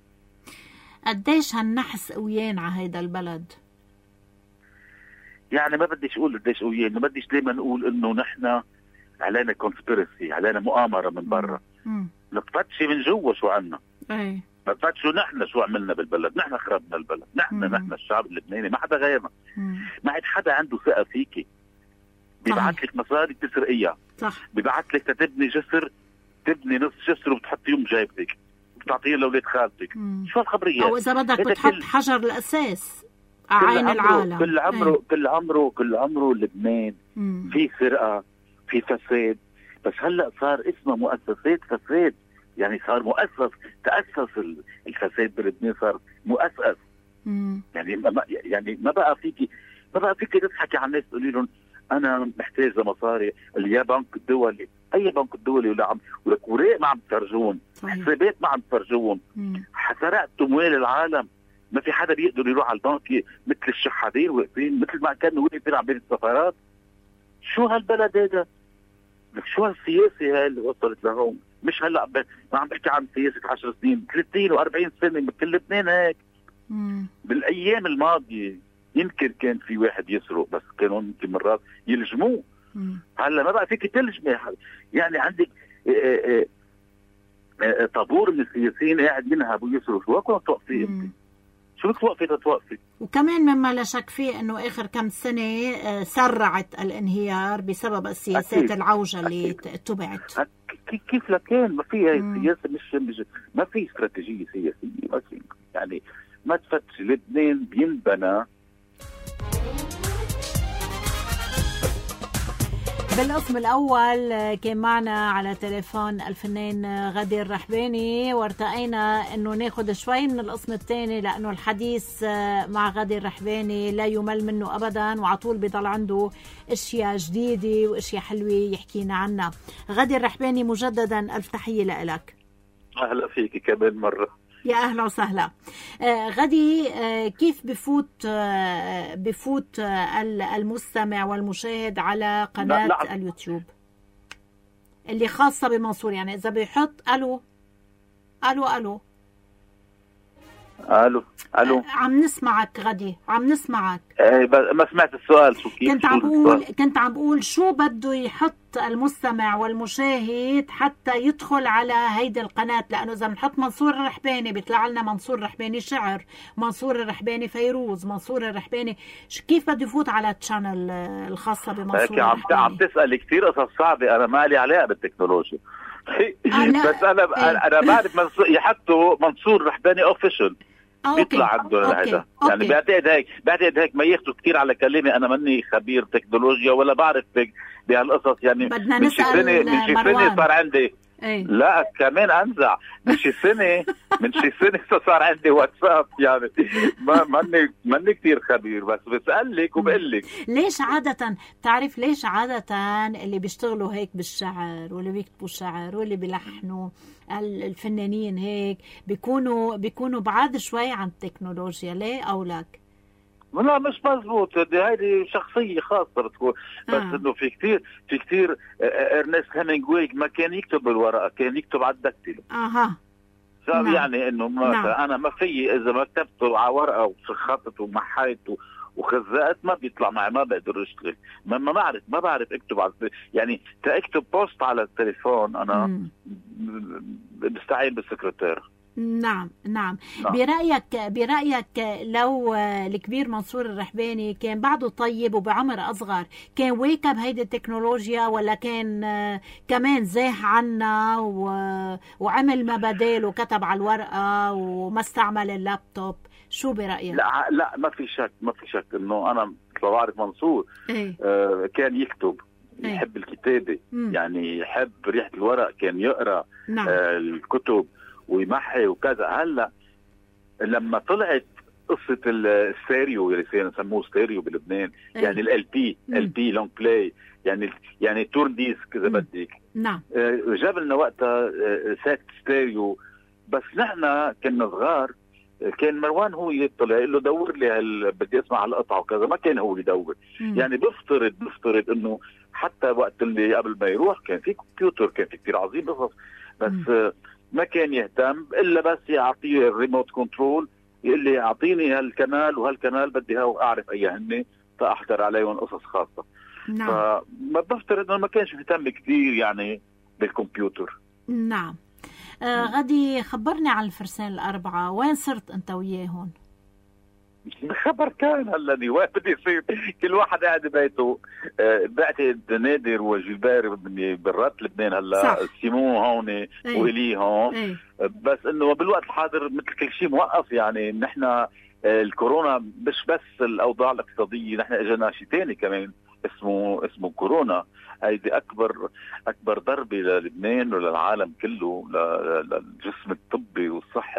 قديش هالنحس قويان على هيدا البلد؟ يعني ما بديش أقول قديش قويين، ما بديش دايما نقول إنه نحن علينا كونسبيرسي، علينا مؤامرة من برا، مم. نفتشي من جوا شو عنا، ايه. نفتشوا نحن شو عملنا بالبلد، نحن خربنا البلد، نحن مم. نحن الشعب اللبناني، ما حدا غيرنا، مم. ما عاد حدا عنده ثقة فيكي، بيبعت لك مصاري تسرقيها، صح. ببعت لك تبني جسر، تبني نص جسر وبتحطيهم بجيبتك وبتعطيه لاولاد خالتك، مم. شو هالخبريه؟ او اذا بدك هيدا بتحط كل- حجر الاساس كل على عين عمره- العالم. كل عمره ايه. كل عمره كل عمره لبنان مم. في سرقه، في فساد، بس هلا صار اسمه مؤسسات فساد، يعني صار مؤسس، تاسس ال- الفساد بلبنان، صار مؤسس، مم. يعني ما يعني ما بقى فيكي ما بقى فيكي تضحكي على الناس تقولي لهم انا محتاج لمصاري، اللي يا بنك الدولي، اي بنك الدولي ولا عم ولك وراق ما عم تفرجون، صحيح. حسابات ما عم تفرجون، مم. سرقت اموال العالم، ما في حدا بيقدر يروح على البنك مثل الشحادين واقفين مثل ما كانوا واقفين على بين السفارات. شو هالبلد هذا؟ لك شو هالسياسه هاي اللي وصلت لهون؟ مش هلا ب- ما عم بحكي عن سياسه عشر سنين، ثلاثين وأربعين سنه بكل لبنان هيك. مم. بالايام الماضيه يمكن كان في واحد يسرق، بس كانوا يمكن مرات يلجموه. مم. هلا ما بقى فيك تلجمي، يعني عندك آه، آه، آه، طابور من السياسيين قاعد ينهب ويسرق، شو بدك توقفي انت؟ مم. شو بدك توقفي تتوقفي؟ وكمان مما لا شك فيه انه اخر كم سنه آه، سرعت الانهيار بسبب السياسات أكيد. العوجه اللي أكيد. اتبعت. هك- كي- كيف لكان ما في هاي مم. السياسه، مش, مش ما في استراتيجيه سياسيه، ما في يعني ما تفتش لبنان بينبنى. بالقسم الأول كان معنا على تليفون الفنان غادي الرحباني، وارتقينا أنه ناخد شوي من القسم الثاني لأنه الحديث مع غادي الرحباني لا يمل منه أبدا، وعطول بيضل عنده أشياء جديدة وأشياء حلوة يحكينا عنها. غادي الرحباني مجددا ألف تحية لك. اهلا فيك كمان مره. يا اهلا وسهلا. آه غدي، آه كيف بفوت آه بفوت آه المستمع والمشاهد على قناه لا لا. اليوتيوب اللي خاصه بمنصور؟ يعني اذا بيحط الو الو الو الو الو عم نسمعك غدي، عم نسمعك. ايه ما سمعت السؤال. شو كيف؟ كنت عم بقول كنت عم بقول شو بده يحط المستمع والمشاهد حتى يدخل على هيدي القناة، لأنه إذا بنحط منصور الرحباني بيطلع لنا منصور الرحباني شعر، منصور الرحباني فيروز، منصور الرحباني، كيف بده يفوت على التشانل الخاصة بمنصور عم الرحباني؟ عم تسأل كثير قصص صعبة، أنا ما لي علاقة بالتكنولوجيا. بس أنا ايه؟ أنا بعرف منصور يحطوا منصور الرحباني أوفيشال بيطلع عنده هذا. يعني بعتقد هيك بعتقد هيك ما ياخذوا كثير على كلامي، انا ماني خبير تكنولوجيا ولا بعرف بهالقصص. يعني بدنا من شي سنه من شي سنه صار عندي ايه؟ لا كمان انزع من شي سنه من شي سنه صار عندي واتساب. يعني ما ماني ماني كثير خبير، بس بسألك وبقول لك. ليش عادة بتعرف ليش عادة اللي بيشتغلوا هيك بالشعر واللي بيكتبوا شعر واللي بيلحنوا الفنانين هيك بيكونوا بيكونوا بعاد شوي عن التكنولوجيا؟ ليه او لك؟ لا مش مزبوط، هذه شخصية خاصة بتكون. بس آه. انه في كثير في كثير ارنست هيمنجواي ما كان يكتب بالورقة، كان يكتب على الدكتيل. اها نعم. يعني انه ما نعم. انا ما في اذا ما كتبته على ورقة وخطط ومحيت وخزقت ما بيطلع معي، ما بقدر اشتغل. ما ما بعرف ما بعرف اكتب على يعني تكتب بوست على التليفون انا مم. بستعين بالسكرتير. نعم نعم. نعم. برأيك برأيك لو الكبير منصور الرحباني كان بعده طيب وبعمر أصغر كان ويك اب هيدي التكنولوجيا، ولا كان كمان زاح عنا وعمل ما بدال وكتب على الورقة وما استعمل اللابتوب؟ شو برأيك؟ لا لا ما في شك ما في شك انه انا بعرف منصور ايه؟ آه كان يكتب، ايه؟ يحب الكتابة. مم. يعني يحب ريحة الورق، كان يقرأ نعم. آه الكتب ويمحي وكذا. هلا لما طلعت قصه الستيريو اللي يسموه ستيريو بلبنان، أيه. يعني ال بي ال بي لونج بلاي، يعني يعني تور ديسك اذا بدك. نعم. جاب لنا وقتها سات ستيريو، بس نحن كنا صغار كان مروان هو يطلع يقول له دور لي هال بدي اسمع هالقطعه وكذا، ما كان هو اللي يدور. مم. يعني بفترض بفترض انه حتى وقت اللي قبل ما يروح كان في كمبيوتر، كان في كثير عظيم قصص، بس مم. ما كان يهتم الا بس يعطيه الريموت كنترول، يقول لي اعطيني هالكنال وهالكنال بدي اعرف اي هن فاحضر عليهم قصص خاصه. نعم. فما بفترض انه ما كانش مهتم كثير يعني بالكمبيوتر. نعم. آه غدي خبرني عن الفرسان الاربعه، وين صرت انت وياهم؟ خبر كان هلا وين بدي يصير، كل واحد قاعد ببيته. أه بعتقد نادر وجيلبير برات لبنان هلا، سيمون هون ايه. وإلي هون ايه. بس انه بالوقت الحاضر مثل كل شيء موقف. يعني نحن أه الكورونا مش بس الاوضاع الاقتصاديه، نحن اجانا شيء ثاني كمان اسمه اسمه كورونا. هيدي اكبر اكبر ضربه للبنان وللعالم كله، للجسم الطبي والصحي.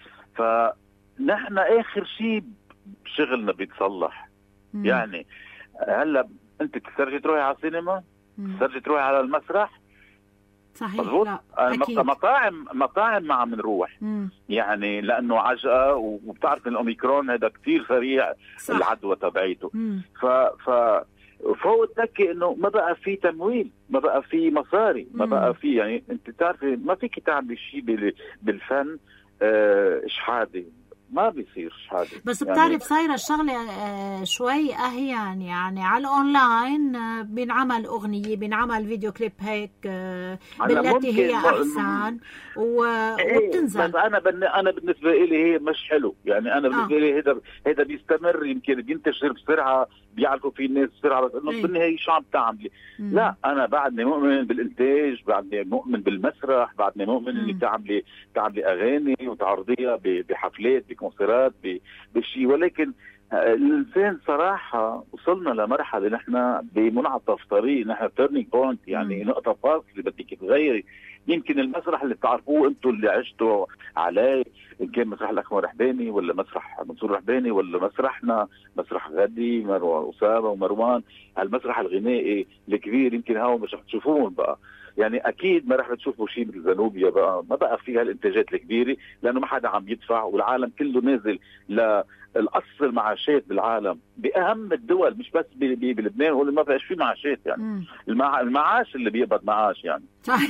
فنحن اخر شيء شغلنا بيتصلح. مم. يعني هلا انت بتسترجي تروحي على السينما، بتسترجي تروحي على المسرح. صحيح. لا أكيد. مطاعم مطاعم ما عم نروح. مم. يعني لانه عجقه، وبتعرف ان الاوميكرون هذا كثير سريع العدوى تبعيته. ف ف فوق التكي انه ما بقى في تمويل، ما بقى في مصاري، ما بقى في يعني انت بتعرفي ما فيك تعملي شيء بالفن اه شحاده، ما بيصير شحاده. بس يعني بتعرف صايره الشغله آه شوي اهين، يعني على الاونلاين آه بينعمل اغنيه، بينعمل فيديو كليب هيك آه بالتي هي احسن و... ايه وبتنزل. بس انا بن... انا بالنسبه لي هي مش حلو. يعني انا بالنسبه آه. لي هذا هذا بيستمر، يمكن بينتشر بسرعه، بيعرفوا فيه الناس بسرعه، بس انه بالنهايه شو عم تعملي؟ لا انا بعدني مؤمن بالانتاج، بعدني مؤمن بالمسرح، بعدني مؤمن انك تعملي تعملي اغاني وتعرضيها بحفلات بكونسرات بشيء. ولكن الانسان صراحه وصلنا لمرحله نحن بمنعطف طريق، نحن تيرنينج بوينت، يعني نقطه فاصله بدك تغيري. يمكن المسرح اللي بتعرفوه انتم اللي عشتوا عليه، ان كان مسرح الاخوان رحباني ولا مسرح منصور رحباني ولا مسرحنا مسرح غدي مروان اسامه ومروان، المسرح الغنائي الكبير يمكن هاو مش رح تشوفون بقى. يعني اكيد ما رح تشوفوا شيء مثل زانوبيا بقى، ما بقى فيها الانتاجات الكبيره لانه ما حدا عم يدفع، والعالم كله نازل للقص المعاشات بالعالم باهم الدول، مش بس بلبنان، واللي ما بقاش فيه معاشات يعني المع... المعاش اللي بيقبض معاش يعني.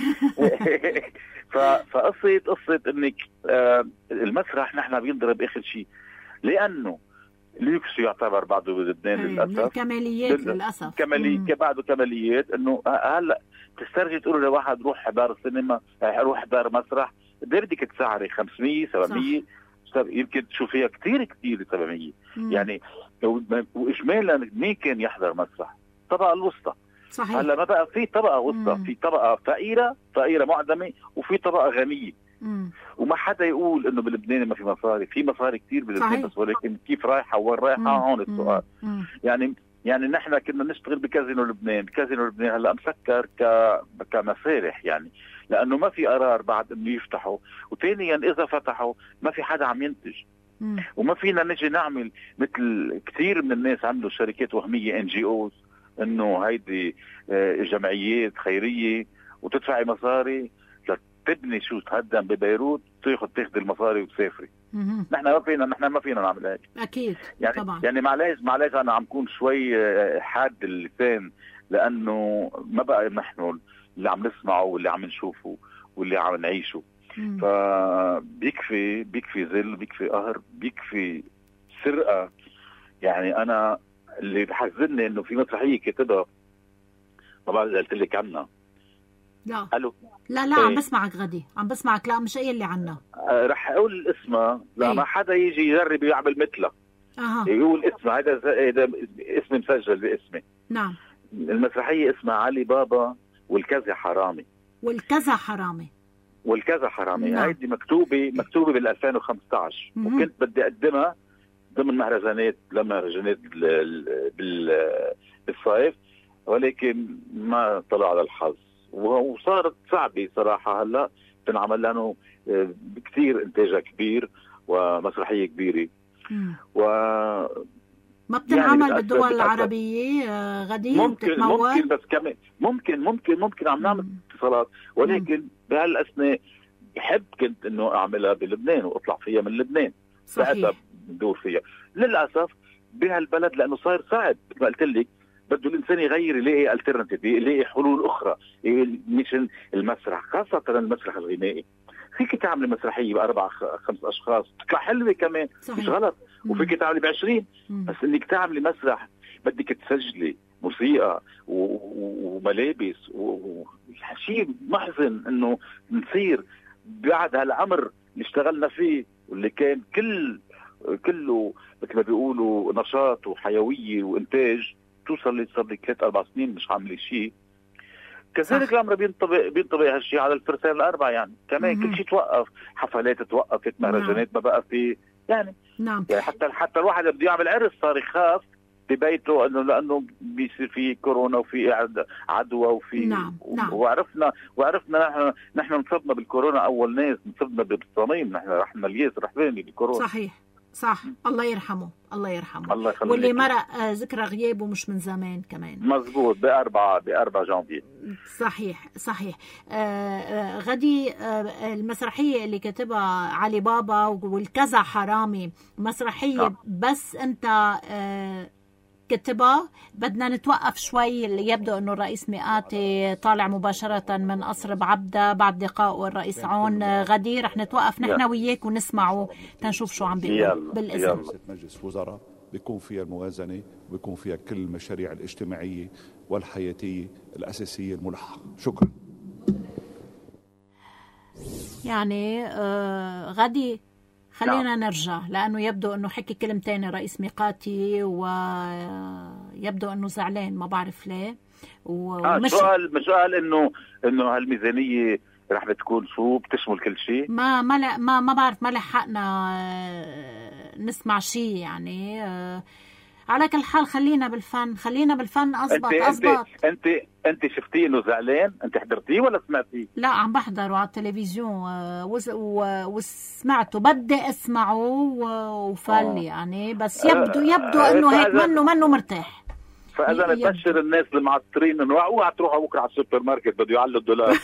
فقصه قصه انك آه المسرح نحن بينضرب اخر شيء لانه ليكس يعتبر بعده بلبنان للاسف، كماليات للاسف، كمالي بعده كماليات. انه هلا تسترجي تقول لواحد روح حضر سينما، روح حضر مسرح، قد بدك تسعري خمسمية سبعمية، يمكن تشوفيها كثير كثير سبعمية يعني. واجمالا مين كان يحضر مسرح؟ الطبقه الوسطى. صحيح. هلا ما بقى في طبقه وسطى، في طبقه فقيره فقيره معدمه، وفي طبقه غنيه. مم. وما حدا يقول انه بلبنان ما في مصاري، في مصاري كثير بلبنان، بس ولكن كيف رايحه وين رايحه هون السؤال. مم. يعني يعني نحن كنا نشتغل بكازينو لبنان، كازينو لبنان هلا مسكر ك كمسارح يعني، لانه ما في قرار بعد انه يفتحوا، وثانيا اذا فتحوا ما في حدا عم ينتج. مم. وما فينا نجي نعمل مثل كثير من الناس عملوا شركات وهميه ان جي اوز، انه هيدي جمعيات خيريه وتدفعي مصاري تبني شو تهدم ببيروت، تاخذ تاخذ المصاري وتسافري. نحن ما فينا نحن ما فينا نعمل هيك اكيد يعني. طبعا. يعني معلش معلش انا عم كون شوي حاد اللسان، لانه ما بقى نحن اللي عم نسمعه واللي عم نشوفه واللي عم نعيشه. فبيكفي بيكفي ذل، بيكفي قهر، بيكفي سرقه. يعني انا اللي بحزنني انه في مسرحيه كاتبها، ما بعرف قلت لك عنها. لا الو لا لا ايه. عم بسمعك غدي، عم بسمعك. لا مش قايل لي عنها. آه رح اقول اسمها لما ايه. حدا يجي يجرب يعمل مثلها. اها يقول اسمها، هذا هذا اسم مسجل باسمي. نعم. المسرحيه اسمها علي بابا والكذا حرامي. والكذا حرامي والكذا حرامي نعم. هيدي مكتوبه مكتوبه بال ألفين وخمسة عشر، مم. وكنت بدي اقدمها ضمن مهرجانات لما مهرجانات بالصيف، ولكن ما طلع على الحظ، وصارت صعبة صراحة. هلا تنعمل لأنه كثير إنتاجها كبير ومسرحية كبيرة، و ما بتنعمل يعني بالدول العربية غدير. ممكن ممكن بس كمان ممكن ممكن ممكن عم نعمل اتصالات، ولكن بهالأثناء بحب كنت إنه أعملها بلبنان وأطلع فيها من لبنان. صحيح. ندور فيها. للأسف بهالبلد لأنه صار صعب مثل ما قلت لك، بده الانسان يغير، يلاقي الترناتيف، يلاقي حلول اخرى، مش المسرح، خاصه المسرح الغنائي. فيك تعملي مسرحيه باربع خمس اشخاص تطلع حلوه كمان. صحيح. مش غلط. وفيك تعملي بعشرين، بس انك تعملي مسرح بدك تسجلي موسيقى وملابس وشيء محزن انه نصير بعد هالعمر اللي اشتغلنا فيه واللي كان كل كله مثل ما بيقولوا نشاط وحيويه وانتاج، توصل لي صار لي ثلاث اربع سنين مش عامله شيء. كذلك الامر بينطبق بينطبق هالشيء على الفرسان الاربعه يعني كمان. مم. كل شيء توقف، حفلات توقفت، مهرجانات ما بقى في يعني. نعم. يعني حتى حتى الواحد بده يعمل عرس صار يخاف ببيته انه لانه بيصير في كورونا وفي عدوى وفي. نعم. نعم. وعرفنا وعرفنا نحن نحن انصبنا بالكورونا اول ناس، انصبنا بالصميم، نحن رحنا الياس رحباني بالكورونا. صحيح صح. الله يرحمه الله يرحمه. الله يخليك. واللي مرق ذكرى غيابه مش من زمان كمان. مزبوط، بأربعة بأربعة جانفي. صحيح صحيح. آه غدي، آه المسرحية اللي كتبها علي بابا والكذا حرامي مسرحية. نعم. بس أنت آه كتبها. بدنا نتوقف شوي. يبدو أنه الرئيس مئاتي طالع مباشرة من قصر بعبدة بعد لقائه الرئيس عون. غدي رح نتوقف نحن وياك ونسمعه تنشوف شو عم بيقول بالاسم. مجلس وزراء بيكون فيها الموازنة، بيكون فيها كل المشاريع الاجتماعية والحياتية الأساسية الملحقة. شكرا. يعني آه غدي خلينا نرجع، لأنه يبدو أنه حكي كلمتين الرئيس ميقاتي ويبدو أنه زعلان، ما بعرف ليه. ومش آه سؤال سؤال إنه إنه هالميزانية رح بتكون شو بتشمل كل شيء. ما ما ما ما بعرف، ما لحقنا نسمع شيء يعني. على كل حال خلينا بالفن، خلينا بالفن. أزبط أزبط. أنت أنت شفتيه إنه زعلان؟ أنت حضرتيه ولا سمعتيه؟ لا عم بحضره على التلفزيون وسمعته، بدي أسمعه وفل يعني. بس يبدو يبدو إنه هيك منه منه مرتاح. فاذا نبشر الناس المعطرين انه اوعى تروحوا بكره على السوبر ماركت بده يعلوا الدولار.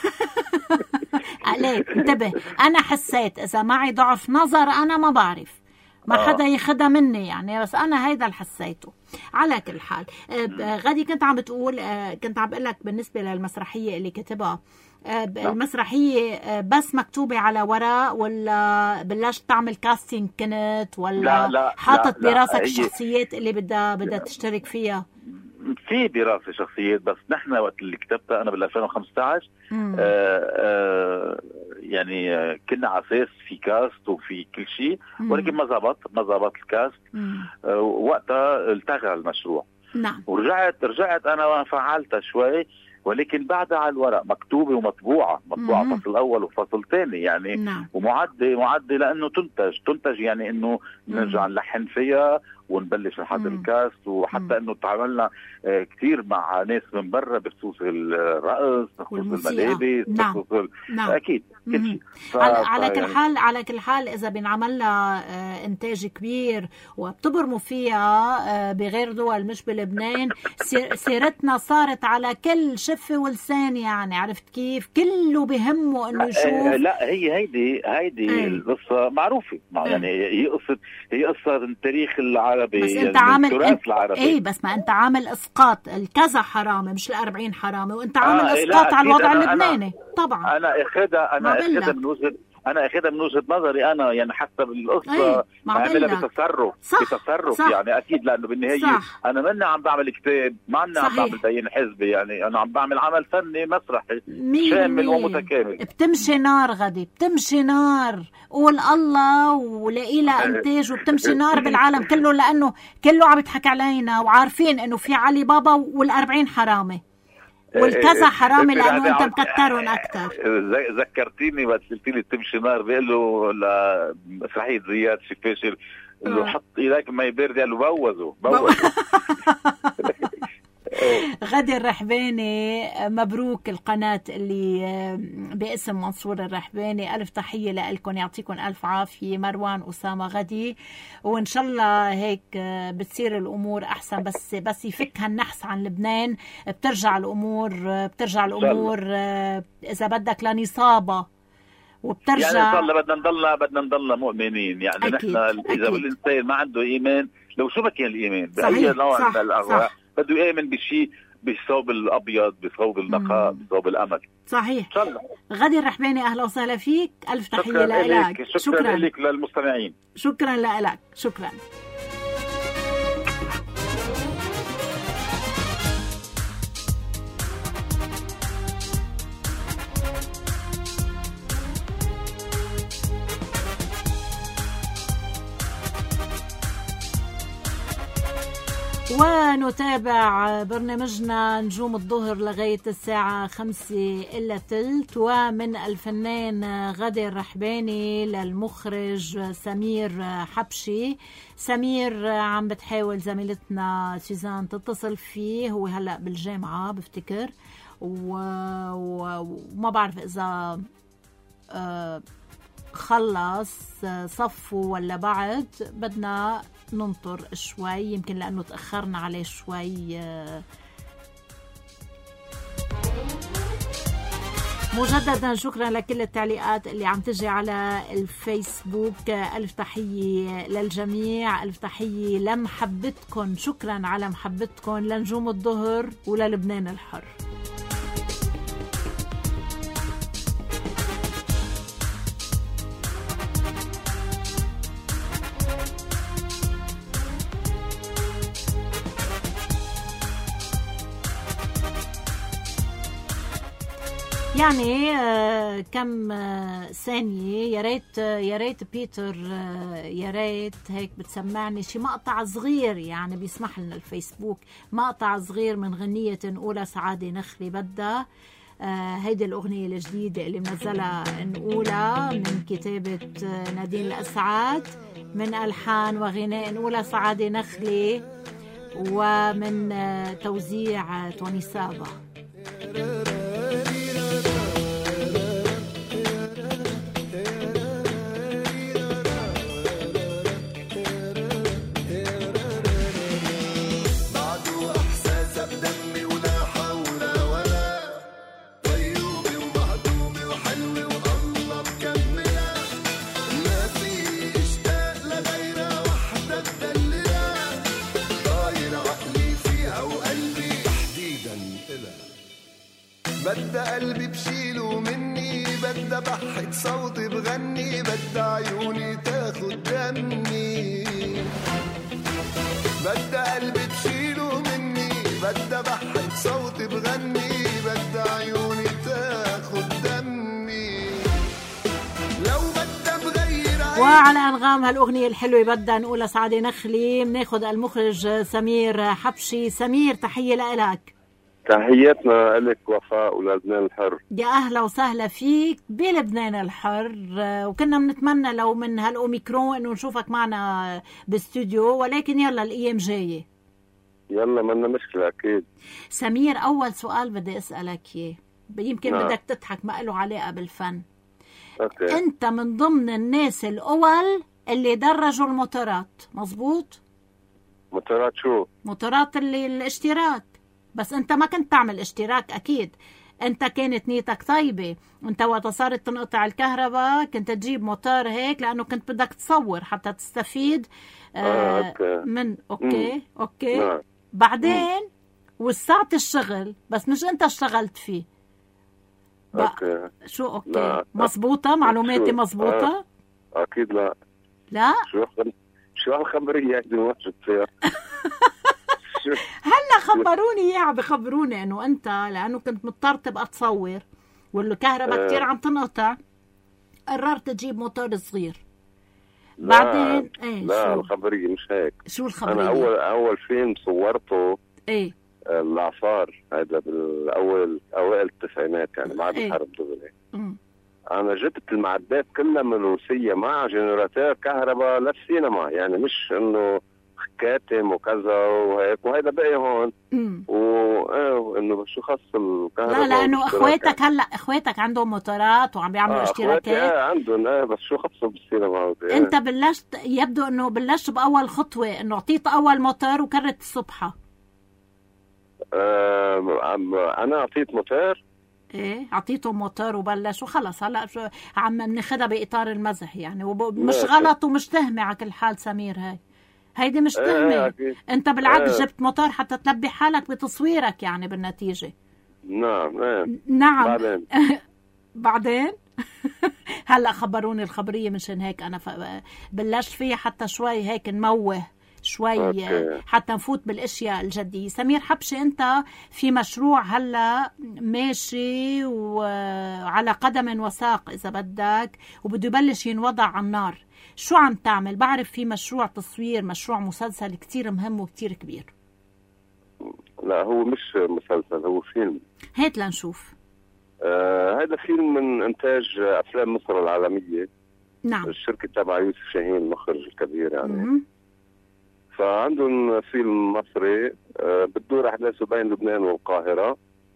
عليك انتبه، انا حسيت اذا معي ضعف نظر انا ما بعرف ما آه. حدا ياخدها مني يعني، بس انا هيدا اللي حسيته. على كل حال غادي كنت عم بتقول، كنت عم بقول لك بالنسبه للمسرحيه اللي كتبها، المسرحيه بس مكتوبه على ورق ولا بلشت تعمل كاستينج كنت ولا لا لا حاطط لا براسك لا الشخصيات اللي بدها بدها تشترك فيها؟ في دراسه شخصيات، بس نحن وقت اللي كتبتها انا بال ألفين وخمسة عشر آه آه يعني آه كنا على اساس في كاست وفي كل شيء، ولكن ما زبط ما زبط الكاست. آه وقتها التغى المشروع. نعم. ورجعت رجعت انا فعلتها شوي، ولكن بعدها على الورق مكتوبه ومطبوعه مطبوعه مم. فصل اول وفصل ثاني يعني. نعم. ومعده معده لانه تنتج تنتج يعني انه نرجع نلحن فيها ونبلش نحضر الكاست، وحتى انه تعاملنا آه كثير مع ناس من برا بخصوص الرقص بخصوص الملابس نعم. بخصوص نعم. اكيد كل شيء. ف... على, على كل يعني... حال على كل حال اذا بنعمل لها آه انتاج كبير وبتبرموا فيها آه بغير دول مش بلبنان، سيرتنا صارت على كل شفه ولسان يعني، عرفت كيف؟ كله بهمه انه يشوف. آه لا هي هيدي هيدي ايه. القصه معروفه ايه. يعني هي قصه هي قصه التاريخ العربي، بس انت يعني عامل انت... العربي. ايه بس ما انت عامل اسقاط الكذا حرامي مش الأربعين حرامي، وانت عامل آه اسقاط على الوضع اللبناني. طبعا انا اخذها انا اخذها من وجهه انا اخذها من وجهه نظري انا يعني، حتى بالقصه عاملها بتصرف صح. بتصرف صح. يعني اكيد لانه بالنهايه صح. انا ماني عم بعمل كتاب، ما عم بعمل بيان حزبي يعني، انا عم بعمل عمل فني مسرحي شامل ومتكامل. بتمشي نار غدي، بتمشي نار، قول الله ولاقي لها انتاج، وبتمشي نار بالعالم كله، لانه كله عم يضحك علينا وعارفين انه في علي بابا والأربعين حرامي والكذا حرامي لانه انت مكترهم اكثر. ذكرتيني وقت قلتي لي تمشي نار، بيقول له لمسرحيه زياد شفاشل انه حط ايدك ما يبرد، قال له بوزوا بوزوا. غادي الرحباني مبروك القناة اللي باسم منصور الرحباني، ألف تحية لكم، يعطيكم ألف عافية مروان أسامة غدي، وإن شاء الله هيك بتصير الأمور أحسن، بس بس يفك هالنحس عن لبنان بترجع الأمور بترجع الأمور إذا بدك لنصابة، وبترجع يعني إن شاء الله بدنا نضلنا بدنا نضلنا مؤمنين يعني. أكيد. نحن إذا الإنسان ما عنده إيمان لو شو بكي الإيمان بأي نوع من الأغراض بده يؤمن بشيء بالثوب الابيض، بثوب النقاء، بثوب الامل. صحيح. ان شاء الله. غادي الرحباني اهلا وسهلا فيك، الف تحيه لك. شكرا, شكرا لك للمستمعين. شكرا لك. شكرا. ونتابع برنامجنا نجوم الظهر لغاية الساعة خمسة إلا تلت، ومن الفنان غادي الرحباني للمخرج سمير حبشي. سمير عم بتحاول زميلتنا سوزان تتصل فيه، هو هلأ بالجامعة بفتكر، وما بعرف إذا آه خلص صفه ولا بعد، بدنا ننطر شوي يمكن لأنه تأخرنا عليه شوي. مجددا شكرا لكل التعليقات اللي عم تجي على الفيسبوك، ألف تحية للجميع، ألف تحية لمحبتكم، شكرا على محبتكم لنجوم الظهر وللبنان الحر. يعني آه كم آه ثانية، يا ريت يا ريت بيتر آه يا ريت هيك بتسمعني شي مقطع صغير، يعني بيسمح لنا الفيسبوك مقطع صغير من غنية نقولها سعادة نخلي بدها. آه هيدي الأغنية الجديدة اللي منزلها نقولها من كتابة آه نادين الأسعاد، من ألحان وغناء نقولها سعادة نخلي، ومن آه توزيع آه توني سابا. بعده إحساس بدها قلبي بشيله مني، بدها بحة صوتي بغني، بدها عيوني تاخد دمي. بدها قلبي بشيله مني، بدها بحة صوتي بغني، بدها عيوني تاخد دمي. لو بدها بغير عيني. وعلى أنغام هالأغنية الحلوة بدنا نقول لسعادة نخلي بناخد المخرج سمير حبشي. سمير تحية لك. تحياتنا لك وفاء ولبنان الحر. يا أهلا وسهلا فيك بلبنان الحر، وكنا بنتمنى لو من هالأوميكرون إنه نشوفك معنا باستوديو، ولكن يلا الأيام جاية. يلا منا مشكلة أكيد. سمير أول سؤال بدي أسألك إياه، يمكن نعم. بدك تضحك ما له علاقة بالفن. أوكي. أنت من ضمن الناس الأول اللي درجوا الموتورات، مزبوط؟ موتورات شو؟ موتورات اللي الاشتراك، بس انت ما كنت تعمل اشتراك اكيد، انت كانت نيتك طيبة، انت وقت صارت تنقطع الكهرباء كنت تجيب موتور هيك لانه كنت بدك تصور حتى تستفيد آه آه، أوكي. من اوكي مم. اوكي نعم. بعدين وسعت الشغل بس مش انت اشتغلت فيه. أوكي. شو اوكي لا. مزبوطة معلوماتي شو؟ مزبوطة؟ آه. أكيد لا. لا شو خل... شو هالخبرية اللي موجود فيها؟ شو؟ هلا خبروني اياها، بخبروني انه انت لانه كنت مضطر تبقى تصور والكهرباء آه. كتير عم تنقطع قررت تجيب موتور صغير. لا. بعدين ايه لا شو الخبرية مش هيك. شو الخبرية؟ أنا أول أول فيلم صورته ايه العصار، هذا بالأول أوائل التسعينات يعني بعد إيه. الحرب دغري. مم. أنا جبت المعدات كلها من روسيا مع جنراتور كهرباء للسينما، يعني مش إنه كاتم وكذا وهيك، وهذا بقي هون. مم. و انه شو خص الكهرباء. لا لانه والاشتراك اخواتك يعني. هلا اخواتك عندهم موتورات وعم بيعملوا آه اشتراكات. ايه عندهم ايه، بس شو خصه بالسينما. إيه. انت بلشت يبدو انه بلشت باول خطوه انه اعطيت اول موتور وكرت الصبحه. آه انا اعطيت موتور. ايه اعطيته موتور وبلش وخلص. هلا شو عم بناخذها باطار المزح يعني، ومش ماشي. غلط ومش تهمه على كل حال سمير. هاي هيدي مش إيه تهمه. أكيد. انت بالعكس إيه. جبت موتور حتى تلبي حالك بتصويرك يعني بالنتيجه. نعم ايه. نعم. بعدين بعدين هلا خبروني الخبريه، مشان هيك انا ف... بلشت فيها حتى شوي هيك نموه شوي أوكي. حتى نفوت بالاشياء الجديه. سمير حبشي انت في مشروع هلا ماشي وعلى قدم وساق اذا بدك، وبده يبلش ينوضع على النار. شو عم تعمل؟ بعرف في مشروع تصوير، مشروع مسلسل كتير مهم وكتير كبير. لا هو مش مسلسل، هو فيلم. هات لنشوف. آه هذا فيلم من انتاج افلام مصر العالميه. نعم. الشركه تبع يوسف شاهين المخرج الكبير يعني. م- فعندهم فيلم مصري آه بتدور احداثه بين لبنان والقاهره.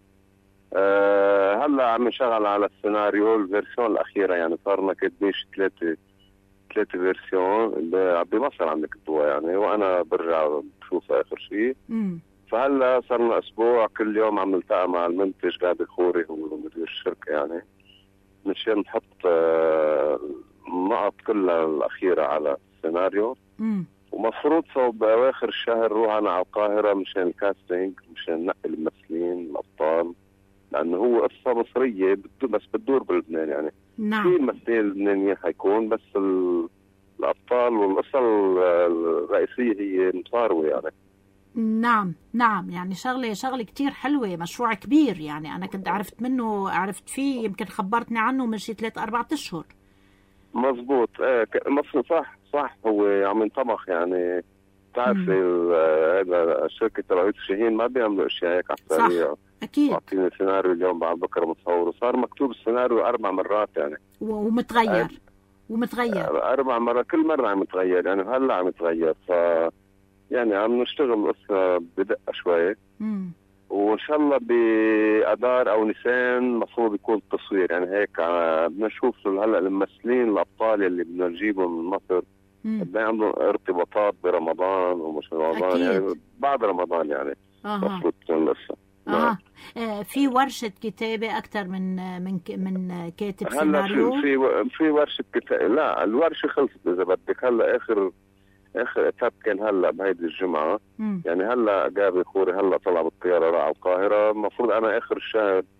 آه هلا عم نشتغل على السيناريو الفيرسيون الاخيره، يعني صارنا كاتبينش ثلاثه ثلاثه فيرسيون اللي بمصر عم نكتبوها يعني، وانا برجع بشوف اخر شيء. م- فهلا صرنا اسبوع كل يوم عم نلتقى مع المنتج غادي خوري، هو مدير الشركه يعني، مشان نحط آه النقط كلها الاخيره على السيناريو. م- ومفروض صوب بأواخر الشهر روح أنا على القاهرة مشان الكاستينج، مشان نقي الممثلين الأبطال، لأنه هو قصة مصرية بس بتدور بلبنان يعني. نعم. في ممثلين لبنانيين حيكون، بس ال... الأبطال والقصة الرئيسية هي مصاروة يعني. نعم نعم، يعني شغلة شغلة كتير حلوة، مشروع كبير يعني. أنا كنت عرفت منه، عرفت فيه، يمكن خبرتني عنه من شي ثلاث أربعة أشهر. مزبوط. ايه مصر صح صح، هو عم ينطبخ يعني. بتعرفي هذا الشركة تبع يوسف شاهين ما بيعملوا اشياء هيك على السريع. أكيد. أعطيني سيناريو اليوم بعد بكرة مصور، وصار مكتوب السيناريو أربع مرات يعني. ومتغير أه ومتغير أربع مرات، كل مرة عم يتغير يعني. هلا عم يتغير، ف يعني عم نشتغل قصة بدقة شوي. مم. وإن شاء الله بأدار أو نيسان مفروض يكون التصوير يعني. هيك بدنا نشوف هلا الممثلين الأبطال اللي بدنا نجيبهم من مصر بدنا عندهم ارتباطات برمضان ومش رمضان أكيد. يعني بعد رمضان يعني. أها. مفروض تكون لسه. أها. آه في ورشة كتابة أكثر من من من كاتب هلا سيناريو. في في في ورشة كتابة. لا الورشة خلصت إذا بدك. هلا آخر آخر إتاب كان هلا بهيدي الجمعة. مم. يعني هلا جابي خوري هلا طلع بالطيارة راح على القاهرة. المفروض أنا آخر الشهر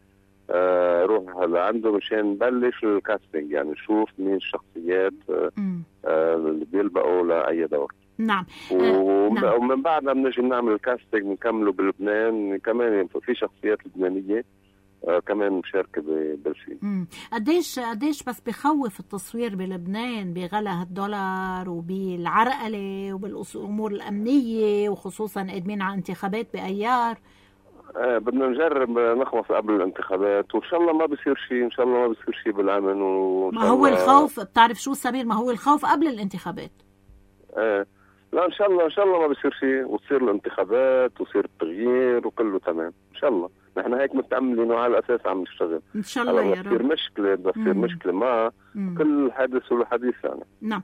آه روح لعنده مشان نبلش الكاستنج، يعني نشوف مين الشخصيات آه آه اللي بيلبقوا لأي دور. نعم. ومن نعم. بعدها بنجي نعمل الكاستنج بنكمله بلبنان، كمان في شخصيات لبنانية آه كمان مشاركة بالفيلم. قديش قديش بس بخوف التصوير بلبنان بغلا الدولار وبالعرقلة وبالأمور الأمنية، وخصوصا قادمين على انتخابات بأيار. آه بدنا نجرب نخلص قبل الانتخابات، وإن شاء الله ما بيصير شيء، إن شاء الله ما بيصير شيء بالأمن. ما هو الخوف بتعرف شو سمير، ما هو الخوف قبل الانتخابات. آه لا إن شاء الله إن شاء الله ما بيصير شيء، وتصير الانتخابات وتصير التغيير وكله تمام إن شاء الله. نحن هيك متأملين وعلى الأساس عم نشتغل إن شاء الله يا رب. بتصير مشكلة بتصير مشكلة ما مم. كل حادث وله حديث يعني. نعم.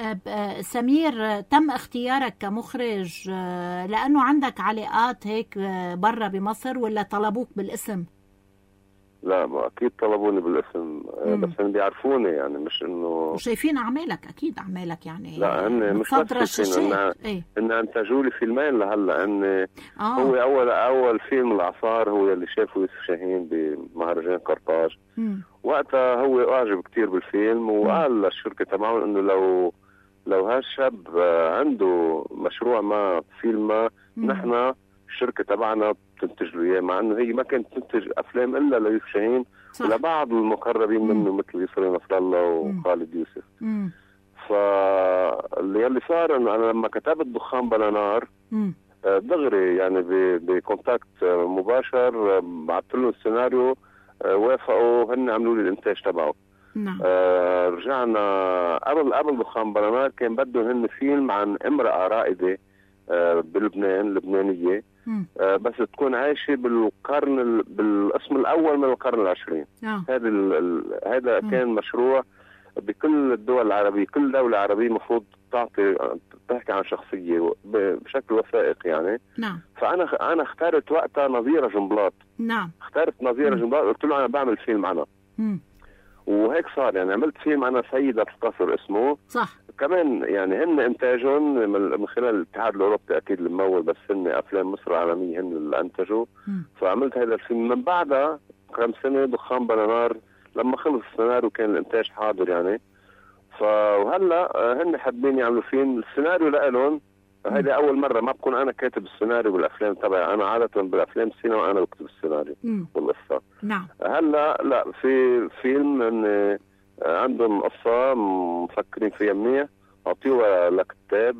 سمير، تم اختيارك كمخرج لأنه عندك علاقات هيك برا بمصر ولا طلبوك بالاسم؟ لا ما أكيد طلبوني بالاسم، مم. بس هم بيعرفوني يعني، مش إنه وشايفين أعمالك أكيد أعمالك يعني. لا هن مش بس إن ايه؟ إن أنتجوا لي فيلمين لهلا، إن آه. هو أول أول فيلم العصار هو اللي شافه يوسف شاهين بمهرجان قرطاج. مم. وقتها هو أعجب كتير بالفيلم وقال للشركة تبعهم إنه لو لو هالشاب عنده مشروع ما فيلم ما نحن الشركة تبعنا بتنتج له إياه، مع إنه هي ما كانت تنتج أفلام إلا ليوسف شاهين ولبعض المقربين منه مثل يسري نصر الله وخالد يوسف. مم. فاللي اللي صار إنه أنا لما كتبت دخان بلا نار دغري يعني بكونتاكت مباشر بعثت له السيناريو، وافقوا هن عملوا لي الإنتاج تبعه. نعم. آه رجعنا قبل قبل دخان بلا نار كان بدهم هن فيلم عن امرأة رائدة آه بلبنان، لبنانية آه بس تكون عايشة بالقرن بالاسم الأول من القرن العشرين. آه. هذا هذا كان مشروع بكل الدول العربية، كل دولة عربية مفروض تعطي تحكي عن شخصية بشكل وثائقي يعني. نعم. فأنا أنا اخترت وقتها نظيرة جنبلاط. نعم. اخترت نظيرة جنبلاط، قلت له أنا بعمل فيلم عنها. مم. وهيك صار يعني، عملت فيلم أنا سيدة القصر اسمه. صح. كمان يعني هن إنتاجهم من خلال الاتحاد الأوروبي أكيد الممول، بس هن أفلام مصر العالمية هن اللي أنتجوا. فعملت هذا الفيلم. من بعدها كم سنة دخان بلا نار لما خلص السيناريو كان الإنتاج حاضر يعني. فهلا هن حابين يعملوا فيلم، السيناريو لهم هذه أول مرة ما بكون أنا كاتب السيناريو بالأفلام تبعي، أنا عادة بالأفلام السينما أنا بكتب السيناريو والقصة. نعم. هلا لا في فيلم إن عندهم قصة مفكرين فيها منيح، أعطيوها لكتاب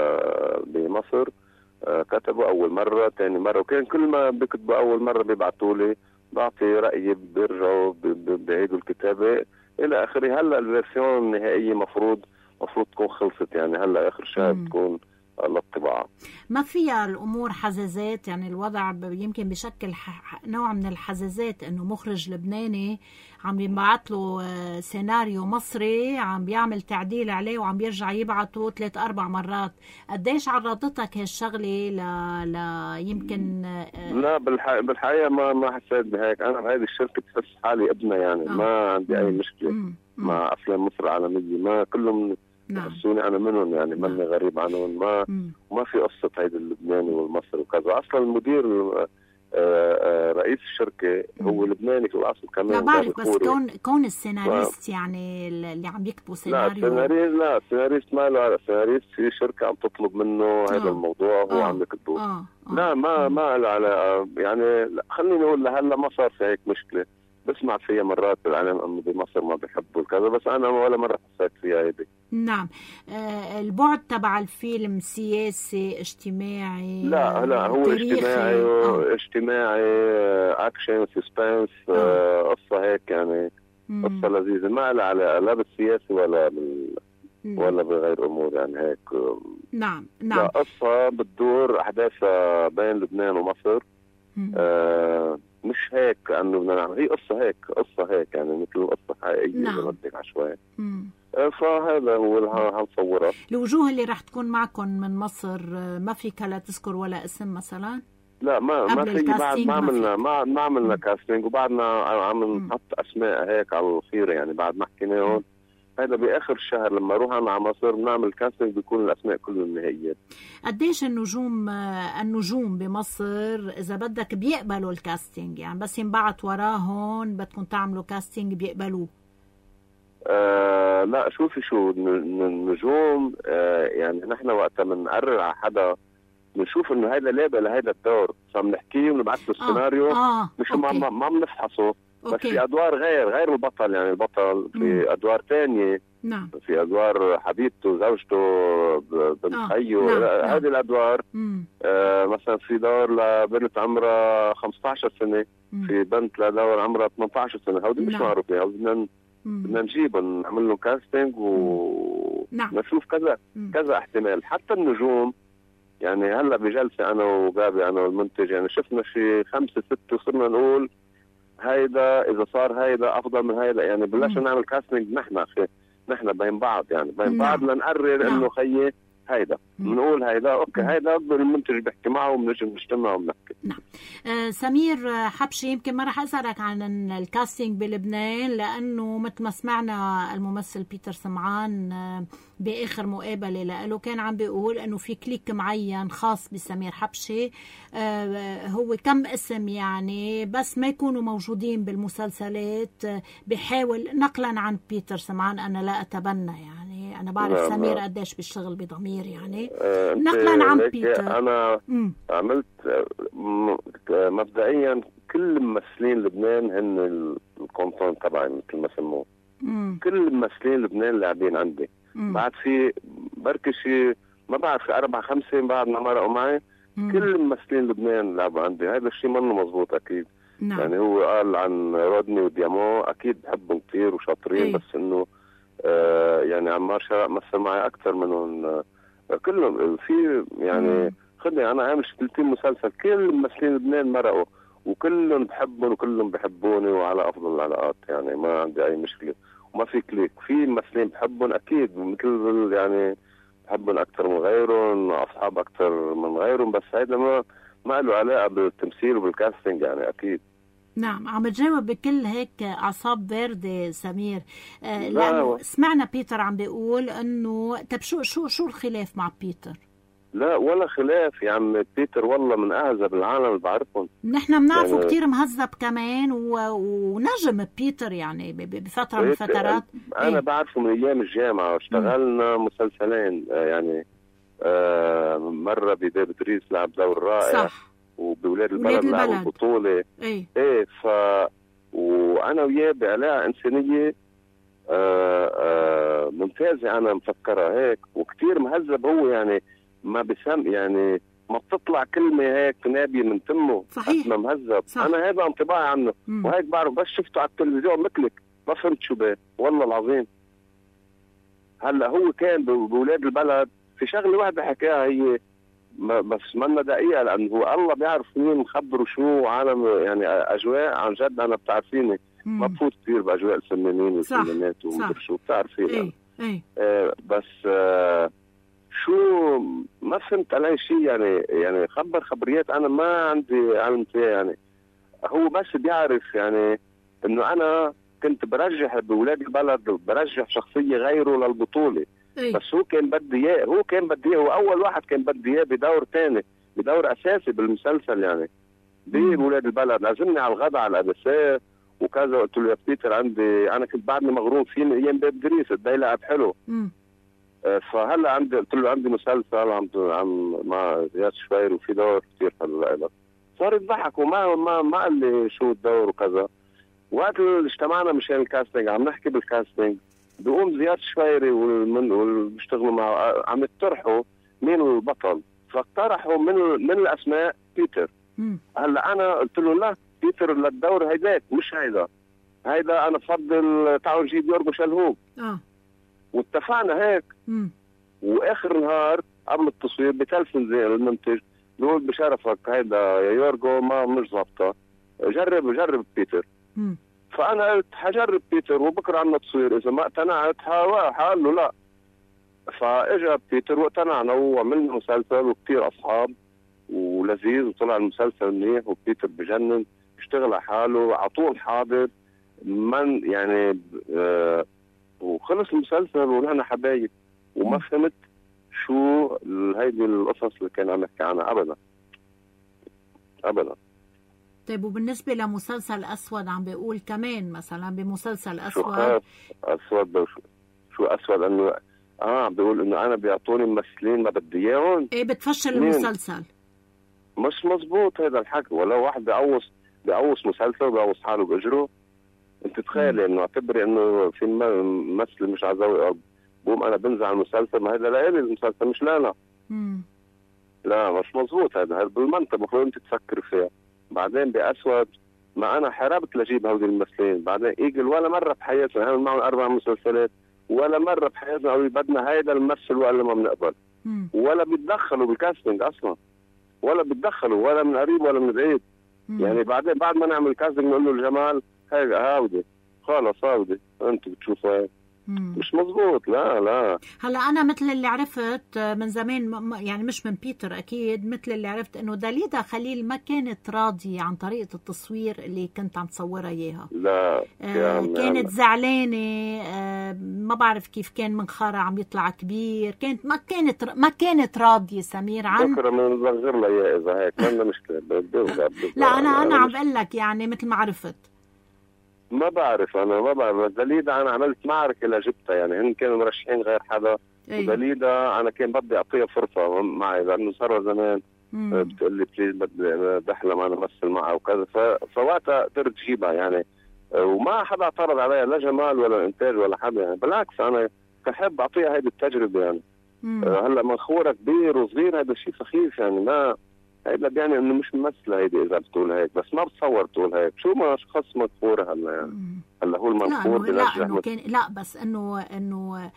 بمصر كتبوا أول مرة ثاني مرة، وكان كل ما بكتبوا أول مرة بيبعتوا لي بعطي رأيي، بيرجعوا بيعيدوا الكتابة إلى آخره. هلا الفيرسيون النهائية مفروض مفروض تكون خلصت يعني، هلا آخر شهر بتكون الطباعة. ما فيها الأمور حزازات يعني؟ الوضع يمكن بشكل نوع من الحزازات، إنه مخرج لبناني عم يبعت له سيناريو مصري عم بيعمل تعديل عليه وعم بيرجع يبعته ثلاث أربع مرات. قديش عرضتك هالشغلة ل... ل... يمكن لا بالحقيقة بالحقيقة ما ما حسيت بهيك. أنا بهذه الشركة بحس حالي ابنة يعني. آه. ما عندي أي مشكلة مم. مع أفلام مصر العالمية، ما كلهم يحسوني أنا منهم يعني. ماني غريب عنهم. ما مم. ما في قصة هيدا اللبناني والمصري وكذا. أصلا المدير رئيس الشركة هو لبناني في الأصل كمان. لا بعرف، بس كون كون السيناريست يعني اللي عم يكتبوا سيناريو. لا السيناريست لا السيناريست ما له السيناريست في شركة عم تطلب منه هذا الموضوع وهو عم يكتبه. آه. آه. لا ما ما له علاقة يعني. خليني أقول لهلا ما صار في هيك مشكلة. بسمع فيها مرات بالعالم انه بمصر ما بيحبوا الكذا، بس انا ولا مره حسيت فيها هيدي. نعم. آه البعد تبع الفيلم سياسي اجتماعي؟ لا لا هو اجتماعي آه. اجتماعي اكشن سسبنس آه. قصه هيك يعني. مم. قصه لذيذه ما لها علاقه لا بالسياسي ولا بال مم. ولا بغير امور يعني هيك. نعم نعم. قصه بتدور احداثها بين لبنان ومصر. آه مش هيك كأنه بدنا نعمل، هي قصة هيك قصة هيك يعني مثل قصة حقيقية. نعم. بدك عشوائي. فهذا هو اللي هنصوره. الوجوه اللي راح تكون معكم من مصر ما فيك لا تذكر ولا اسم مثلا؟ لا ما ما في. بعد ما عملنا ما ما عملنا كاستنج، وبعدنا عم نحط اسماء هيك على الخير يعني. بعد ما حكيناهم هذا باخر الشهر لما اروح انا على مصر بنعمل كاستنج بيكون الاسماء كلهم نهائيات. قديش النجوم النجوم بمصر اذا بدك بيقبلوا الكاستنج؟ يعني بس ينبعت وراهم بدكم تعملوا كاستنج بيقبلوه؟ آه لا شوفي شو النجوم آه يعني نحن وقتها بنقرر على حدا بنشوف انه هيدا لابق لهيدا الدور فبنحكيه ونبعث له السيناريو. آه. آه. مش ما ما بنفحصه بس أوكي. في ادوار غير غير البطل يعني البطل في مم. ادوار تانية. نعم. في ادوار حبيبته زوجته بنت آه. خيه نعم. هذه نعم. الادوار. آه مثلا في دور لبنت عمرها خمسة عشر سنة مم. في بنت لدور عمرها ثمانية عشر سنة هودي مش نعم. معروفين يعني بدنا بدنا نجيبهم نعمل له كاستنج ونشوف نعم. كذا مم. كذا احتمال. حتى النجوم يعني هلا بجلسة انا وبابي انا والمنتج يعني شفنا شي خمسة ستة وصرنا نقول هيدا اذا صار هيدا افضل من هيدا يعني بلشنا نعمل كاستنج نحن اخي نحن بين بعض يعني بين نعم. بعض لنقرر نعم. انه خيي هيدا بنقول هيدا اوكي مم. هيدا المنتج بيحكي معه وبنجي نجتمع وبنحكي. نعم. آه سمير حبشي يمكن ما رح اسالك عن الكاستنج بلبنان لانه مثل ما سمعنا الممثل بيتر سمعان آه باخر مقابله له كان عم بيقول انه في كليك معين خاص بسمير حبشي آه هو كم اسم يعني بس ما يكونوا موجودين بالمسلسلات آه بحاول نقلا عن بيتر سمعان. انا لا اتبنى يعني انا بعرف نعم. سمير قديش بيشتغل بضمير يعني آه نقلا عن بيتر. انا مم. عملت مبدئيا كل ممثلين لبنان هن الكونتون تبعي مثل ما سموه. كل ممثلين لبنان لاعبين عندي. مم. بعد في بركي شيء ما بعرف في أربعة خمسة بعد ما مرقوا معي. مم. كل ممثلين لبنان لعبوا عندي. هذا الشيء منه مزبوط أكيد. نعم. يعني هو قال عن رودني وديامو أكيد بحبهم كتير وشاطرين. ايه. بس إنه آه يعني عمار شرق مثل معي أكثر منهم آه كلهم في يعني. مم. خدني انا عامل ثلاثين مسلسل كل ممثلين لبنان مرقوا وكلهم بحبهم وكلهم بحبوني وعلى افضل العلاقات يعني ما عندي اي مشكله وما في كليك. في ممثلين بحبهم اكيد مثل يعني بحبهم اكثر من غيرهم اصحاب اكثر من غيرهم بس هيدا ما ما له علاقه بالتمثيل وبالكاستنج يعني اكيد. نعم عم تجاوب بكل هيك اعصاب باردة سمير آه لانه سمعنا بيتر عم بيقول انه طب شو شو شو الخلاف مع بيتر؟ لا ولا خلاف يا عم بيتر والله من اعزب العالم اللي بعرفهم. نحن بنعرفه يعني كتير مهذب كمان و... ونجم بيتر يعني بفتره من الفترات. انا ايه؟ بعرفه من ايام الجامعه واشتغلنا م. مسلسلين يعني آه مره بباب ادريس لعب دور رائع صح. وبولاد البلد لعب البطوله. ايه ايه ف وانا وياه بعلاقه انسانيه آه آه ممتازه انا مفكرها هيك وكتير مهذب هو يعني ما بسم يعني ما بتطلع كلمة هيك نابية من تمه. صحيح. ما مهذب. أنا هذا انطباعي عنه. مم. وهيك بعرف بس شفته على التلفزيون مثلك ما فهمت شو بيه والله العظيم. هلا هو كان بولاد البلد في شغلة واحدة حكاها هي بس منا دقيقة لأنه هو الله بيعرف مين مخبره شو عالم يعني أجواء عن جد أنا بتعرفيني ما بفوت كثير بأجواء الفنانين والفنانات ومدري شو بتعرفيني. ايه. ايه. آه بس آه شو ما فهمت عليه شيء يعني يعني خبر خبريات انا ما عندي علم فيها يعني. هو بس بيعرف يعني انه انا كنت برجح بولاد البلد برجح شخصيه غيره للبطوله. أي. بس هو كان بدي اياه هو كان بدي اياه هو اول واحد كان بدي اياه بدور ثاني بدور اساسي بالمسلسل يعني بولاد البلد. لازمني على الغداء على الابساء وكذا. قلت له يا بيتر عندي انا كنت بعدني مغروم فيه من ايام باب دريس قد لعب حلو. م. فهلا عندي قلت له عندي مسلسل عم عم مع زياد شوير وفي دور كثير حلو لك. صار يضحك وما ما ما قال لي شو الدور وكذا. وقت اللي اجتمعنا مشان الكاستنج عم نحكي بالكاستنج بيقوم زياد شويري واللي بيشتغلوا معه عم يقترحوا مين البطل فاقترحوا من من الاسماء بيتر. م. هلا انا قلت له لا بيتر للدور هيداك مش هيدا هيدا انا بفضل تعالوا نجيب يورجو شلهوب. اه واتفقنا هيك. مم. واخر نهار قبل التصوير بتلفن زي المنتج بيقول بشرفك هيدا يا يورجو ما مش ظابطه جرب جرب بيتر. مم. فانا قلت حجرب بيتر وبكره عنا تصوير اذا ما اقتنعت حقول له لا. فاجا بيتر واقتنعنا وعملنا مسلسل وكثير اصحاب ولذيذ وطلع المسلسل منيح وبيتر بجنن اشتغل على حاله على طول حاضر من يعني آه وخلص المسلسل ونحن حبايب، وما فهمت شو هيدي القصص اللي كان عم يحكي عنها ابدا ابدا. طيب وبالنسبه لمسلسل اسود عم بيقول كمان مثلا بمسلسل اسود شو خاف اسود شو, شو اسود انه اه عم بيقول انه انا بيعطوني ممثلين ما بدي اياهم. ايه بتفشل المسلسل. مش مزبوط هذا الحكي، ولا واحد بيقوص بيقوص مسلسل بيقوص حاله باجره. انت تخيلي انه اعتبري انه في ممثل مش عزوي بقوم انا بنزع المسلسل، ما هذا لإلي المسلسل مش لانا. امم لا مش مزبوط هذا، هذا بالمنطق المفروض انت تفكر فيها. بعدين بأسود ما انا حاربت لجيب هودي الممثلين، بعدين ايجل ولا مره بحياتنا عمل معهم اربع مسلسلات، ولا مره بحياتنا قالوا بدنا هيدا الممثل ولا ما بنقبل، ولا بيتدخلوا بالكاستنج اصلا، ولا بيتدخلوا ولا من قريب ولا من بعيد. يعني بعدين بعد ما نعمل كاستنج نقول له الجمال هيك هاودي خلص هاودي انت بتشوفوا هيك. مش مزبوط. لا لا هلا انا مثل اللي عرفت من زمان يعني مش من بيتر اكيد، مثل اللي عرفت انه داليدا خليل ما كانت راضيه عن طريقه التصوير اللي كنت عم تصورها اياها. لا آه كانت زعلانه. آه ما بعرف كيف كان منخرة عم يطلع كبير، كانت ما كانت ما كانت راضيه سمير عن بكره بنصغر لها اياه اذا هيك ما مشكله. لا انا انا عم بقول لك يعني مثل ما عرفت. ما بعرف انا ما بعرف. داليدا انا عملت معركه لجبتها، يعني هن كانوا مرشحين غير حدا. أيه. وداليدا انا كان بدي اعطيها فرصه معي لانه صار زمان بتقول لي بليز بدي بحلم انا امثل معها وكذا، فوقتها قدرت جيبها يعني، وما حدا اعترض عليها لا جمال ولا انتاج ولا حدا يعني، بالعكس انا بحب اعطيها هيدي التجربه يعني. مم. هلا منخوره كبير وصغير هذا شيء سخيف يعني، ما هيدا يعني انه مش ممثله هيدي اذا بتقول هيك، بس ما بتصور تقول هيك. شو ما شخص منخوره هلا يعني. هلا هو المنخور بنجح لا, كان لا بس انه انه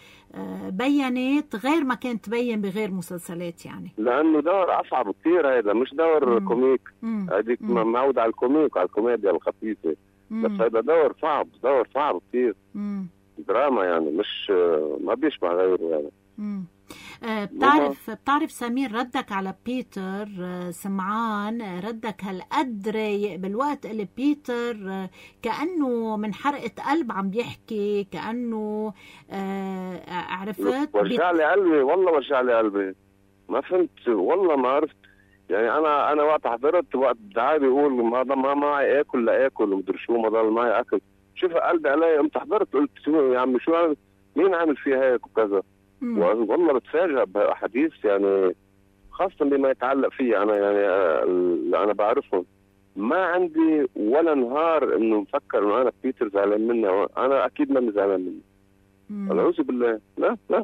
بينت غير ما كانت تبين بغير مسلسلات يعني، لانه دور اصعب كثير هيدا، مش دور مم. كوميك. هذيك معود على الكوميك على الكوميديا الخفيفه، بس هيدا دور صعب دور صعب كثير. دراما يعني مش ما بيشبه غيره يعني. مم. أه بتعرف بتعرف سمير ردك على بيتر أه سمعان ردك هالقد رايق بالوقت اللي بيتر أه كأنه من حرقة قلب عم بيحكي، كأنه أه عرفت وجع لي قلبي والله وجع لي قلبي. ما فهمت والله ما عرفت يعني. انا انا وقت حضرت وقت دعاء بيقول ما ما معي اكل لا اكل ومدري شو ما ضل معي اكل، شوف قلبي علي. قمت حضرت قلت شو يا عمي شو عمل مين عامل فيها هيك وكذا. والله بتفاجئ بأحاديث يعني خاصة بما يتعلق فيه أنا يعني اللي أنا بعرفهم. ما عندي ولا نهار إنه مفكر إنه أنا بيتر زعلان مني، أنا أكيد ما زعلان مني. أعوذ بالله لا لا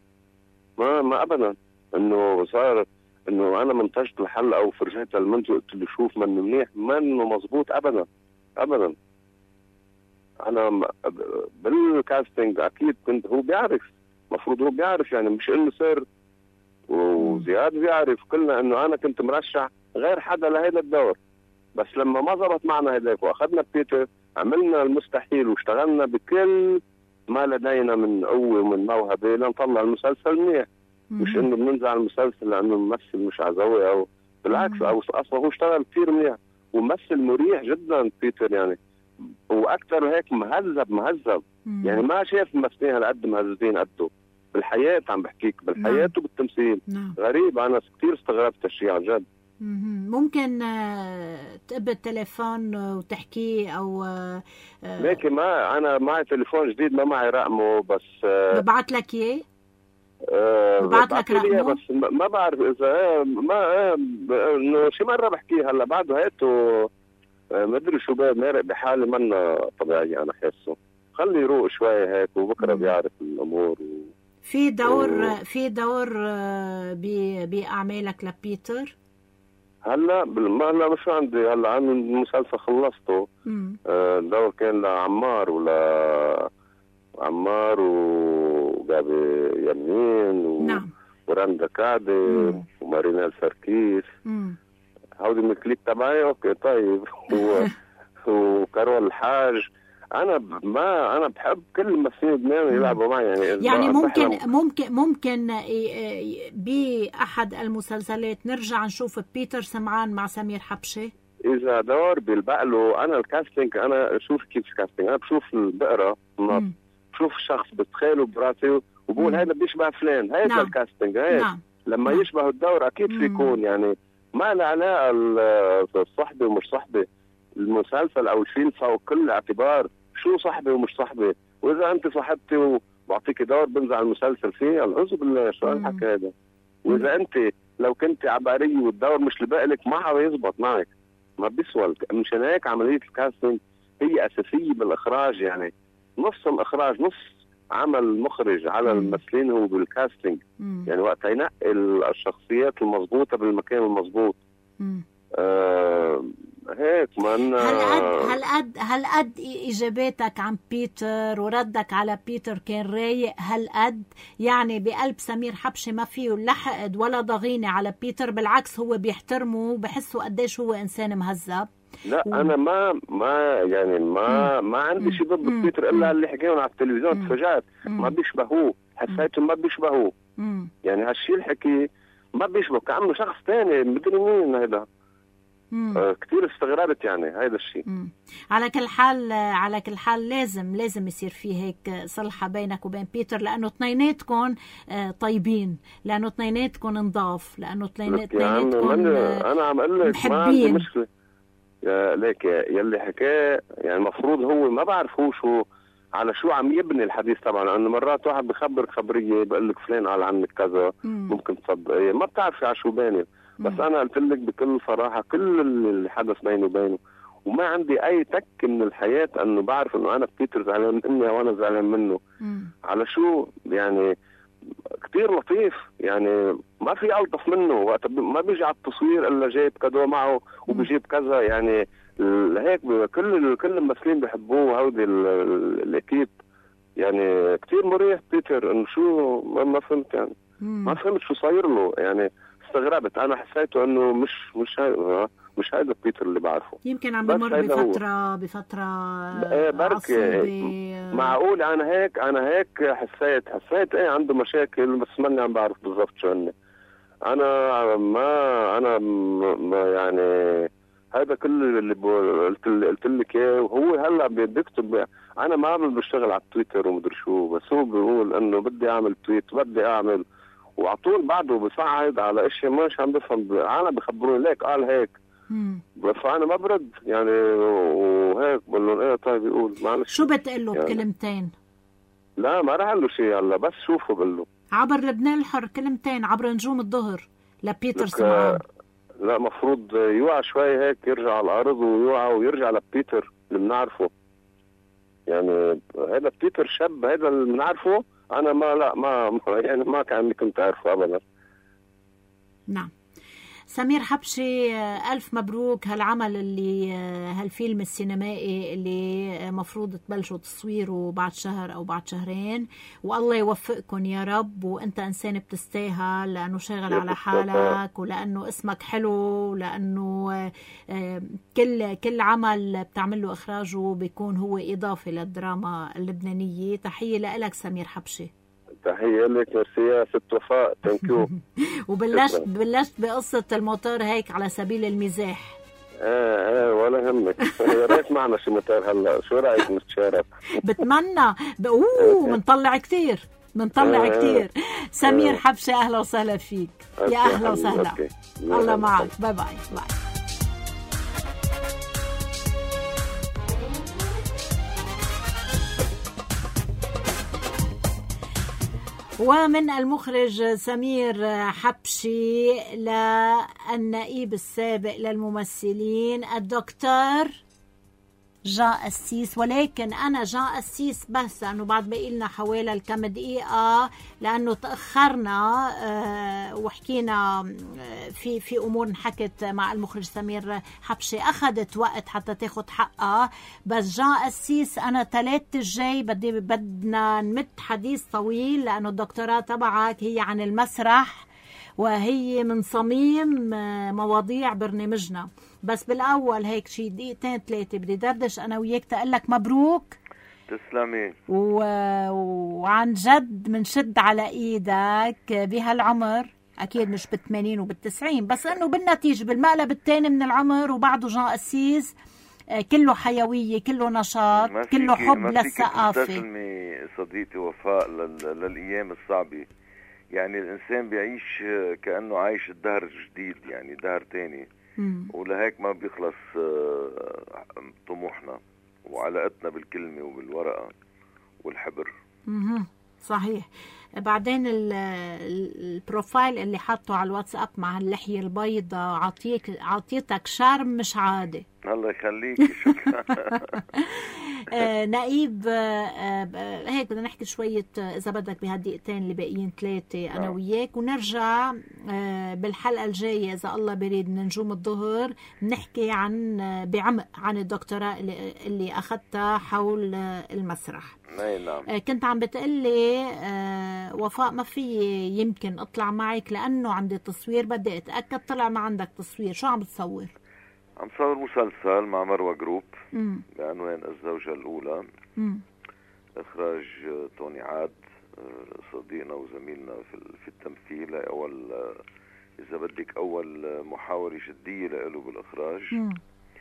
ما ما أبدا. إنه صار إنه أنا منتجت الحلقة وفرجيتها المنتج قلت له شوف من منيح منه مزبوط أبدا أبدا. أنا بالكاستنج أكيد كنت هو بيعرف، مفروض هو بيعرف يعني، مش انه سر وزياد بيعرف كلنا انه انا كنت مرشح غير حدا لهيدا الدور، بس لما ما زبط معنا هيداك واخذنا بيتر عملنا المستحيل واشتغلنا بكل ما لدينا من قوه ومن موهبه لنطلع المسلسل منيح. مش انه بننزع المسلسل لانه الممثل مش عزوي او بالعكس، او اصلا هو اشتغل كثير منيح وممثل مريح جدا بيتر يعني، واكثر هيك مهذب مهذب يعني. ما شايف ممثلين هالقد مهذبين قده بالحياة، عم بحكيك بالحياة نعم. وبالتمثيل نعم. غريب. أنا كثير استغربت الشيء عن جد. ممكن تقبل تليفون وتحكيه أو لكن ما أنا معي تليفون جديد ما معي رقمه، بس ببعت لك إياه أه ببعت لك رقمه، بس ما بعرف إذا ما إنه شي مرة بحكيه هلا بعده هيته ما أدري شو مارق بحالي منا طبيعي. أنا حاسه خلي يروق شوي هيك وبكره بيعرف الأمور و... في دور و... في دور بأعمالك لبيتر هلا ما هلا مش عندي هلا عن المسلسل خلصته. الدور كان لعمار ولا عمار وجابي يمين و... نعم. ورندا كعدي ومارينا الفركيس. هودي من الكليب تبعي اوكي طيب و... وكارول الحاج. انا ما انا بحب كل الممثلين لبنان يلعبوا معي يعني. يعني ممكن بحلم. ممكن ممكن باحد المسلسلات نرجع نشوف بيتر سمعان مع سمير حبشه اذا دور بيلبق له. انا الكاستنج انا شوف كيف الكاستنج انا بشوف البقره بشوف شخص بتخيله براسي وبقول هذا بيشبه فلان، هذا نعم. الكاستنج هيك. نعم. لما نعم. يشبه الدور اكيد في يكون يعني ما له علاقه الصحبه ومش صحبه. المسلسل او الفيلم فوق كل اعتبار شو صحبه ومش صحبه، واذا انت صاحبتي وبعطيك دور بنزع المسلسل فيه، العزو بالله شو هالحكي هذا. واذا انت لو كنت عبقريه والدور مش لبقلك ما حدا يزبط معك، ما بيسوى. مشان هيك عمليه الكاستنج هي اساسيه بالاخراج، يعني نص الاخراج نص عمل المخرج على الممثلين هو بالكاستنج. مم. يعني وقت ينقي الشخصيات المضبوطه بالمكان المضبوط. آه هيك من هالقد هالقد هالقد اجاباتك عن بيتر وردك على بيتر كان رايق هالقد، يعني بقلب سمير حبشي ما فيه لحقد ولا ضغينه على بيتر، بالعكس هو بيحترمه وبحسه قديش هو انسان مهذب. لا و... انا ما ما يعني ما مم. ما عندي شيء ضد بيتر الا اللي حكيهم على التلفزيون. تفاجأت ما بيشبهوه، حسيته ما بيشبهوه. يعني هالشيء الحكي ما بيشبه، كأنه شخص ثاني مدري مين هذا. آه كثير استغربت يعني هذا الشيء. على كل حال على كل حال لازم لازم يصير فيه هيك صلحة بينك وبين بيتر، لأنه اثنيناتكم آه طيبين، لأنه اثنيناتكم نضاف، لأنه اثنيناتكم آه أنا عم أقول لك ما عندي مشكلة. يا ليك يلي حكاه يعني المفروض هو ما بعرف هو شو على شو عم يبني الحديث طبعا، لأنه مرات واحد بخبر خبرية بقول لك فلان قال عنك كذا مم. ممكن تصدق ما بتعرفي على شو باني. بس أنا قلت لك بكل صراحة كل اللي حدث بيني وبينه، وما عندي أي تك من الحياة أنه بعرف أنه أنا بيتر زعلان مني وأنا زعلان منه. مم. على شو يعني كتير لطيف، يعني ما في ألطف منه. وقت ما بيجي على التصوير إلا جايب كادو معه وبيجيب كذا، يعني هيك كل كل الممثلين بيحبوه هودي الأكيد. يعني كتير مريح بيتر، إنه شو ما فهمت يعني مم. ما فهمت شو صاير له، يعني استغربت. انا حسيته انه مش مش هاي مش هذا بيتر اللي بعرفه. يمكن عم بمر بفتره بفتره عصبي. معقول انا هيك انا هيك حسيت حسيت ايه عنده مشاكل، بس ماني عم بعرف بالضبط شو هن. انا ما انا ما يعني هذا كل اللي قلت قلت لك اياه. وهو هلا بيكتب، انا ما عم بشتغل على التويتر ومدري شو، بس هو بيقول انه بدي اعمل تويت بدي اعمل، وعطول بعده بصعد على اشياء مش عم بفهم. انا بخبروني ليك قال هيك بس انا ما برد يعني، وهيك بقول لهم ايه طيب يقول معلش. شو بتقول له يعني بكلمتين؟ لا ما راح له شيء هلا، بس شوفه بقول له عبر لبنان الحر كلمتين عبر نجوم الظهر لبيتر سمعان. لا مفروض يوعى شوي هيك، يرجع على الارض ويوعى ويرجع لبيتر اللي بنعرفه. يعني هذا بيتر شاب هذا اللي بنعرفه أنا ما لا ما يعني ما كان كنت أعرفه أبدا. نعم. سمير حبشي ألف مبروك هالعمل اللي هالفيلم السينمائي اللي مفروض تبلشوا تصويره بعد شهر أو بعد شهرين، والله يوفقكم يا رب. وأنت إنسان بتستاهل، لأنه شاغل على حالك ولأنه اسمك حلو، لأنه كل كل عمل بتعمله إخراجه بيكون هو إضافة للدراما اللبنانية. تحية لك سمير حبشي. تحية لك ميرسي يا ست وفاء، ثانك وبلشت بلشت بقصة الموتور هيك على سبيل المزاح. ايه ايه ولا همك. يا ريت معنا شي موتور هلا، شو رايك نتشارك؟ بتمنى. اوه بنطلع كثير بنطلع كثير. سمير حبشي اهلا وسهلا فيك. يا اهلا وسهلا. الله معك. باي باي باي. ومن المخرج سمير حبشي للنائب السابق للممثلين الدكتور جان السيس. ولكن أنا جان السيس بس لأنه بعد بقي لنا حوالي الكم دقيقة، لأنه تأخرنا أه وحكينا في في أمور انحكت مع المخرج سمير حبشي أخذت وقت حتى تاخد حقها. بس جان السيس أنا ثلاثة الجاي بدي بدنا نمت حديث طويل، لأنه الدكتوراه تبعك هي عن المسرح وهي من صميم مواضيع برنامجنا. بس بالأول هيك شي دقيقتين ثلاثة بدي دردش أنا وياك تقول لك مبروك. تسلمي. و... وعن جد منشد على إيدك بهالعمر، أكيد مش بالثمانين وبالتسعين، بس أنه بالنتيجة بالمقلب الثاني من العمر وبعده جان أسيس كله حيوية، كله نشاط، كله حب للثقافة. تستسلمي صديقتي وفاء للأيام الصعبة. يعني الإنسان بيعيش كأنه عايش الدهر جديد، يعني دهر تاني. مم. ولهيك ما بيخلص طموحنا وعلاقتنا بالكلمة وبالورقة والحبر. مم. صحيح. بعدين البروفايل اللي حطه على الواتساب مع اللحية البيضاء عطيك عطيتك شرم مش عادي. الله يخليك. آه نقيب، آه هيك بدنا نحكي شوية إذا بدك بهالدقيقتين اللي باقيين ثلاثة أنا وياك، ونرجع آه بالحلقة الجاية إذا الله بريد من نجوم الظهر نحكي عن بعمق عن الدكتوراه اللي, اللي أخذتها حول المسرح. نعم. آه كنت عم بتقلي آه وفاء ما في يمكن أطلع معك لأنه عندي تصوير، بدي أتأكد طلع ما عندك تصوير. شو عم بتصور؟ عم صور مسلسل مع مروة جروب مم. بعنوان الزوجة الأولى. مم. إخراج توني عاد صديقنا وزميلنا في التمثيل، أول إذا بدك أول محاورة جدية له بالإخراج. مم.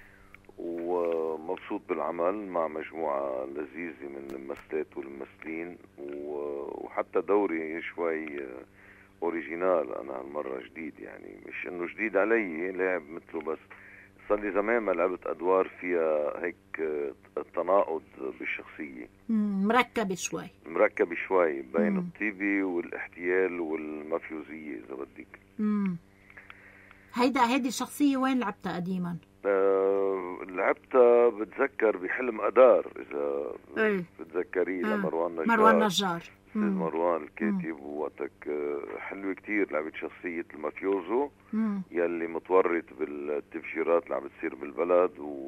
ومبسوط بالعمل مع مجموعة لذيذة من الممثلات والممثلين، وحتى دوري شوي أوريجينال أنا هالمرة جديد، يعني مش إنه جديد علي، لعب مثله بس صار لي زمان ما لعبت أدوار فيها هيك التناقض بالشخصية. مركبة شوي مركبة شوي بين الطيبة والاحتيال والمافيوزية إذا بدك. امم هيدا هيدي الشخصية وين لعبتها قديما؟ آه لعبتها بتذكر بحلم أدار إذا ايه بتذكريه. آه. لمروان نجار. مروان نجار سيد مروان الكاتب، ووقتك حلوة كتير. لعبت شخصية المافيوزو مم. يلي متورط بالتفجيرات اللي عم بتصير بالبلد،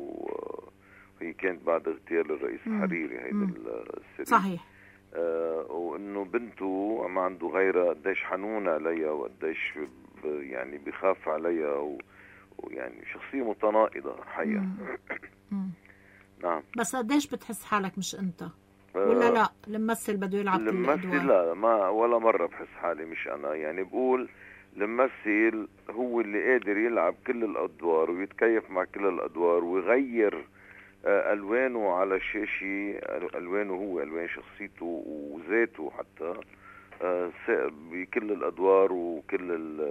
وهي كانت بعد اغتيال الرئيس الحريري. هيدا السري صحيح. آه وانه بنته ما عنده غيرها، قديش حنون عليها وقديش يعني بخاف عليها، ويعني شخصية متناقضة حقيقة. نعم. بس قديش بتحس حالك مش انت؟ ولا لا الممثل بده يلعب كل الادوار؟ الممثل لا، ما ولا مره بحس حالي مش انا. يعني بقول الممثل هو اللي قادر يلعب كل الادوار ويتكيف مع كل الادوار ويغير الوانه على الشاشه، الوانه هو الوان شخصيته وذاته حتى بكل الادوار وكل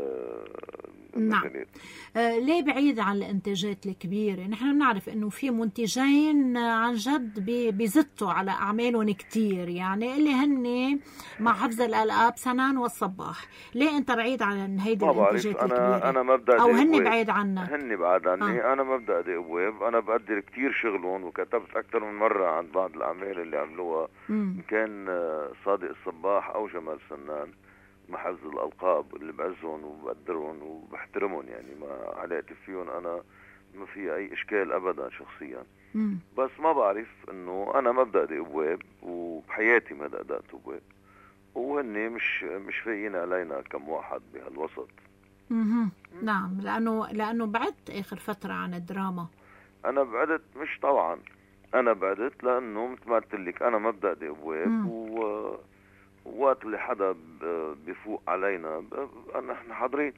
المجالات. نعم. آه ليه بعيد عن الانتاجات الكبيره؟ نحن بنعرف انه في منتجين عن جد بيزتوا على اعمالهم كتير، يعني اللي هن مع حفظ الالقاب سنان والصباح. ليه انت بعيد عن هيدي الانتاجات أنا الكبيره؟ انا ما بدي او هن بعيد عنك؟ هن بعاد عني. آه. انا ما بدي ادي ابواب. انا بقدر كتير شغلهم، وكتبت اكثر من مره عن بعض الاعمال اللي عملوها. م. كان صادق الصباح او جمال سنان مع حفظ الألقاب اللي بعزهم وبقدرهم وبحترمهم، يعني ما علاقتي فيهم أنا ما في أي إشكال أبدا شخصيا. مم. بس ما بعرف إنه أنا ما بدي أدق أبواب، وبحياتي ما دقدقت أبواب، وهني مش مش فايقين علينا كم واحد بهالوسط. مم. نعم. لأنه لأنه بعدت آخر فترة عن الدراما. أنا بعدت، مش طبعا أنا بعدت لأنه مثل ما قلت لك أنا ما بدي أدق أبواب، و وقت اللي حدا بيفوق علينا نحن حاضرين.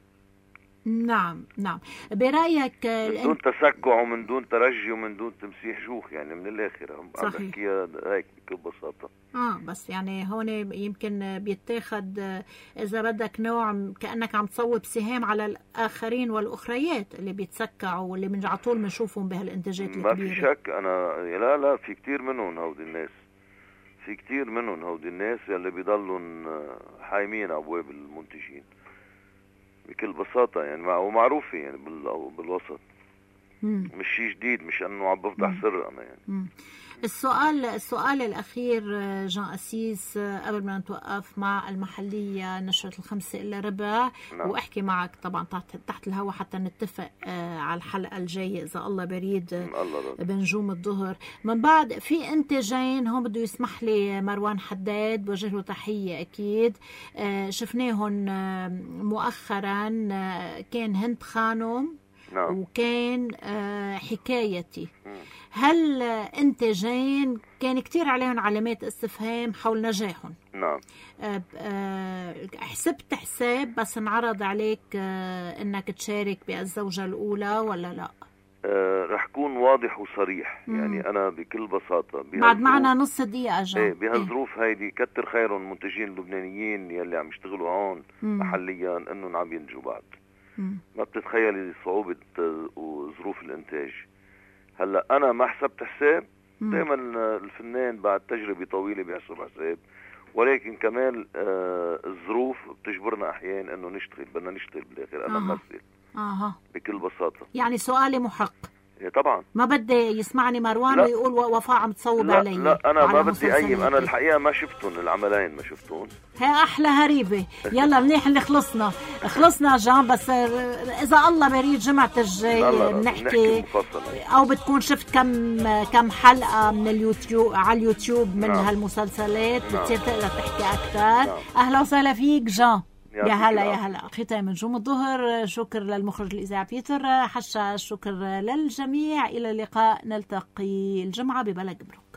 نعم نعم. برأيك من دون تسكع ومن دون ترجي ومن دون تمسيح جوخ، يعني من الآخر عم بحكيها هيك بكل بساطة. اه بس يعني هون يمكن بيتاخد إذا بدك نوع كأنك عم تصوب سهام على الآخرين والأخريات اللي بيتسكعوا واللي من على طول بنشوفهم بهالإنتاجات الكبيرة. ما في شك. أنا لا لا في كتير منهم هودي الناس، في كتير منهم هودي الناس اللي بيضلوا حايمين أبواب المنتجين بكل بساطة، يعني ومعروفة يعني بالوسط. مم. مش شيء جديد، مش أنه عم بفضح سر أنا يعني. مم. السؤال السؤال الأخير جان أسيس قبل ما نتوقف مع المحلية نشرة الخمسة إلا ربع. نعم. وأحكي معك طبعا تحت, تحت الهواء حتى نتفق على الحلقة الجاية إذا الله بريد بنجوم الظهر. من بعد في إنتاجين هون بده يسمح لي مروان حداد بوجه له تحية أكيد. شفناهم مؤخرا، كان هند خانم. نعم. وكان حكايتي. هل إنتاجين كان كتير عليهم علامات استفهام حول نجاحهم؟ نعم. حسبت حساب بس انعرض عليك انك تشارك بالزوجة الأولى ولا لا؟ آه رح كون واضح وصريح. مم. يعني أنا بكل بساطة بعد معنا نص دقيقة جان. ايه بهالظروف إيه؟ هيدي كتر خيرهم المنتجين اللبنانيين يلي عم يشتغلوا هون مم. محليا انهم عم ينجوا بعد. مم. ما بتتخيلي صعوبة وظروف الانتاج. هلا انا ما حسبت حساب. دائما الفنان بعد تجربة طويلة بيحسب حساب، ولكن كمان آه الظروف بتجبرنا احيانا انه نشتغل، بدنا نشتغل بالاخر. انا ممثل اها بكل بساطة. يعني سؤالي محق. إيه طبعا ما بدي يسمعني مروان ويقول وفاء عم تصوب لا علي. لا انا ما بدي ايم، انا الحقيقه ما شفتهم العملين، ما شفتهم. هي احلى هريبه. يلا منيح اللي خلصنا خلصنا جان، بس اذا الله بريد جمعة الجاي بنحكي، او بتكون شفت كم كم حلقه من اليوتيوب على اليوتيوب من نعم. هالمسلسلات بتصير نعم. تقدر تحكي اكثر. نعم. اهلا وسهلا فيك جان. يا هلا يا هلا. ختام نجوم الظهر، شكر للمخرج الإذاعي بيتر حشا، شكر للجميع. إلى اللقاء، نلتقي الجمعة ببلد بروك.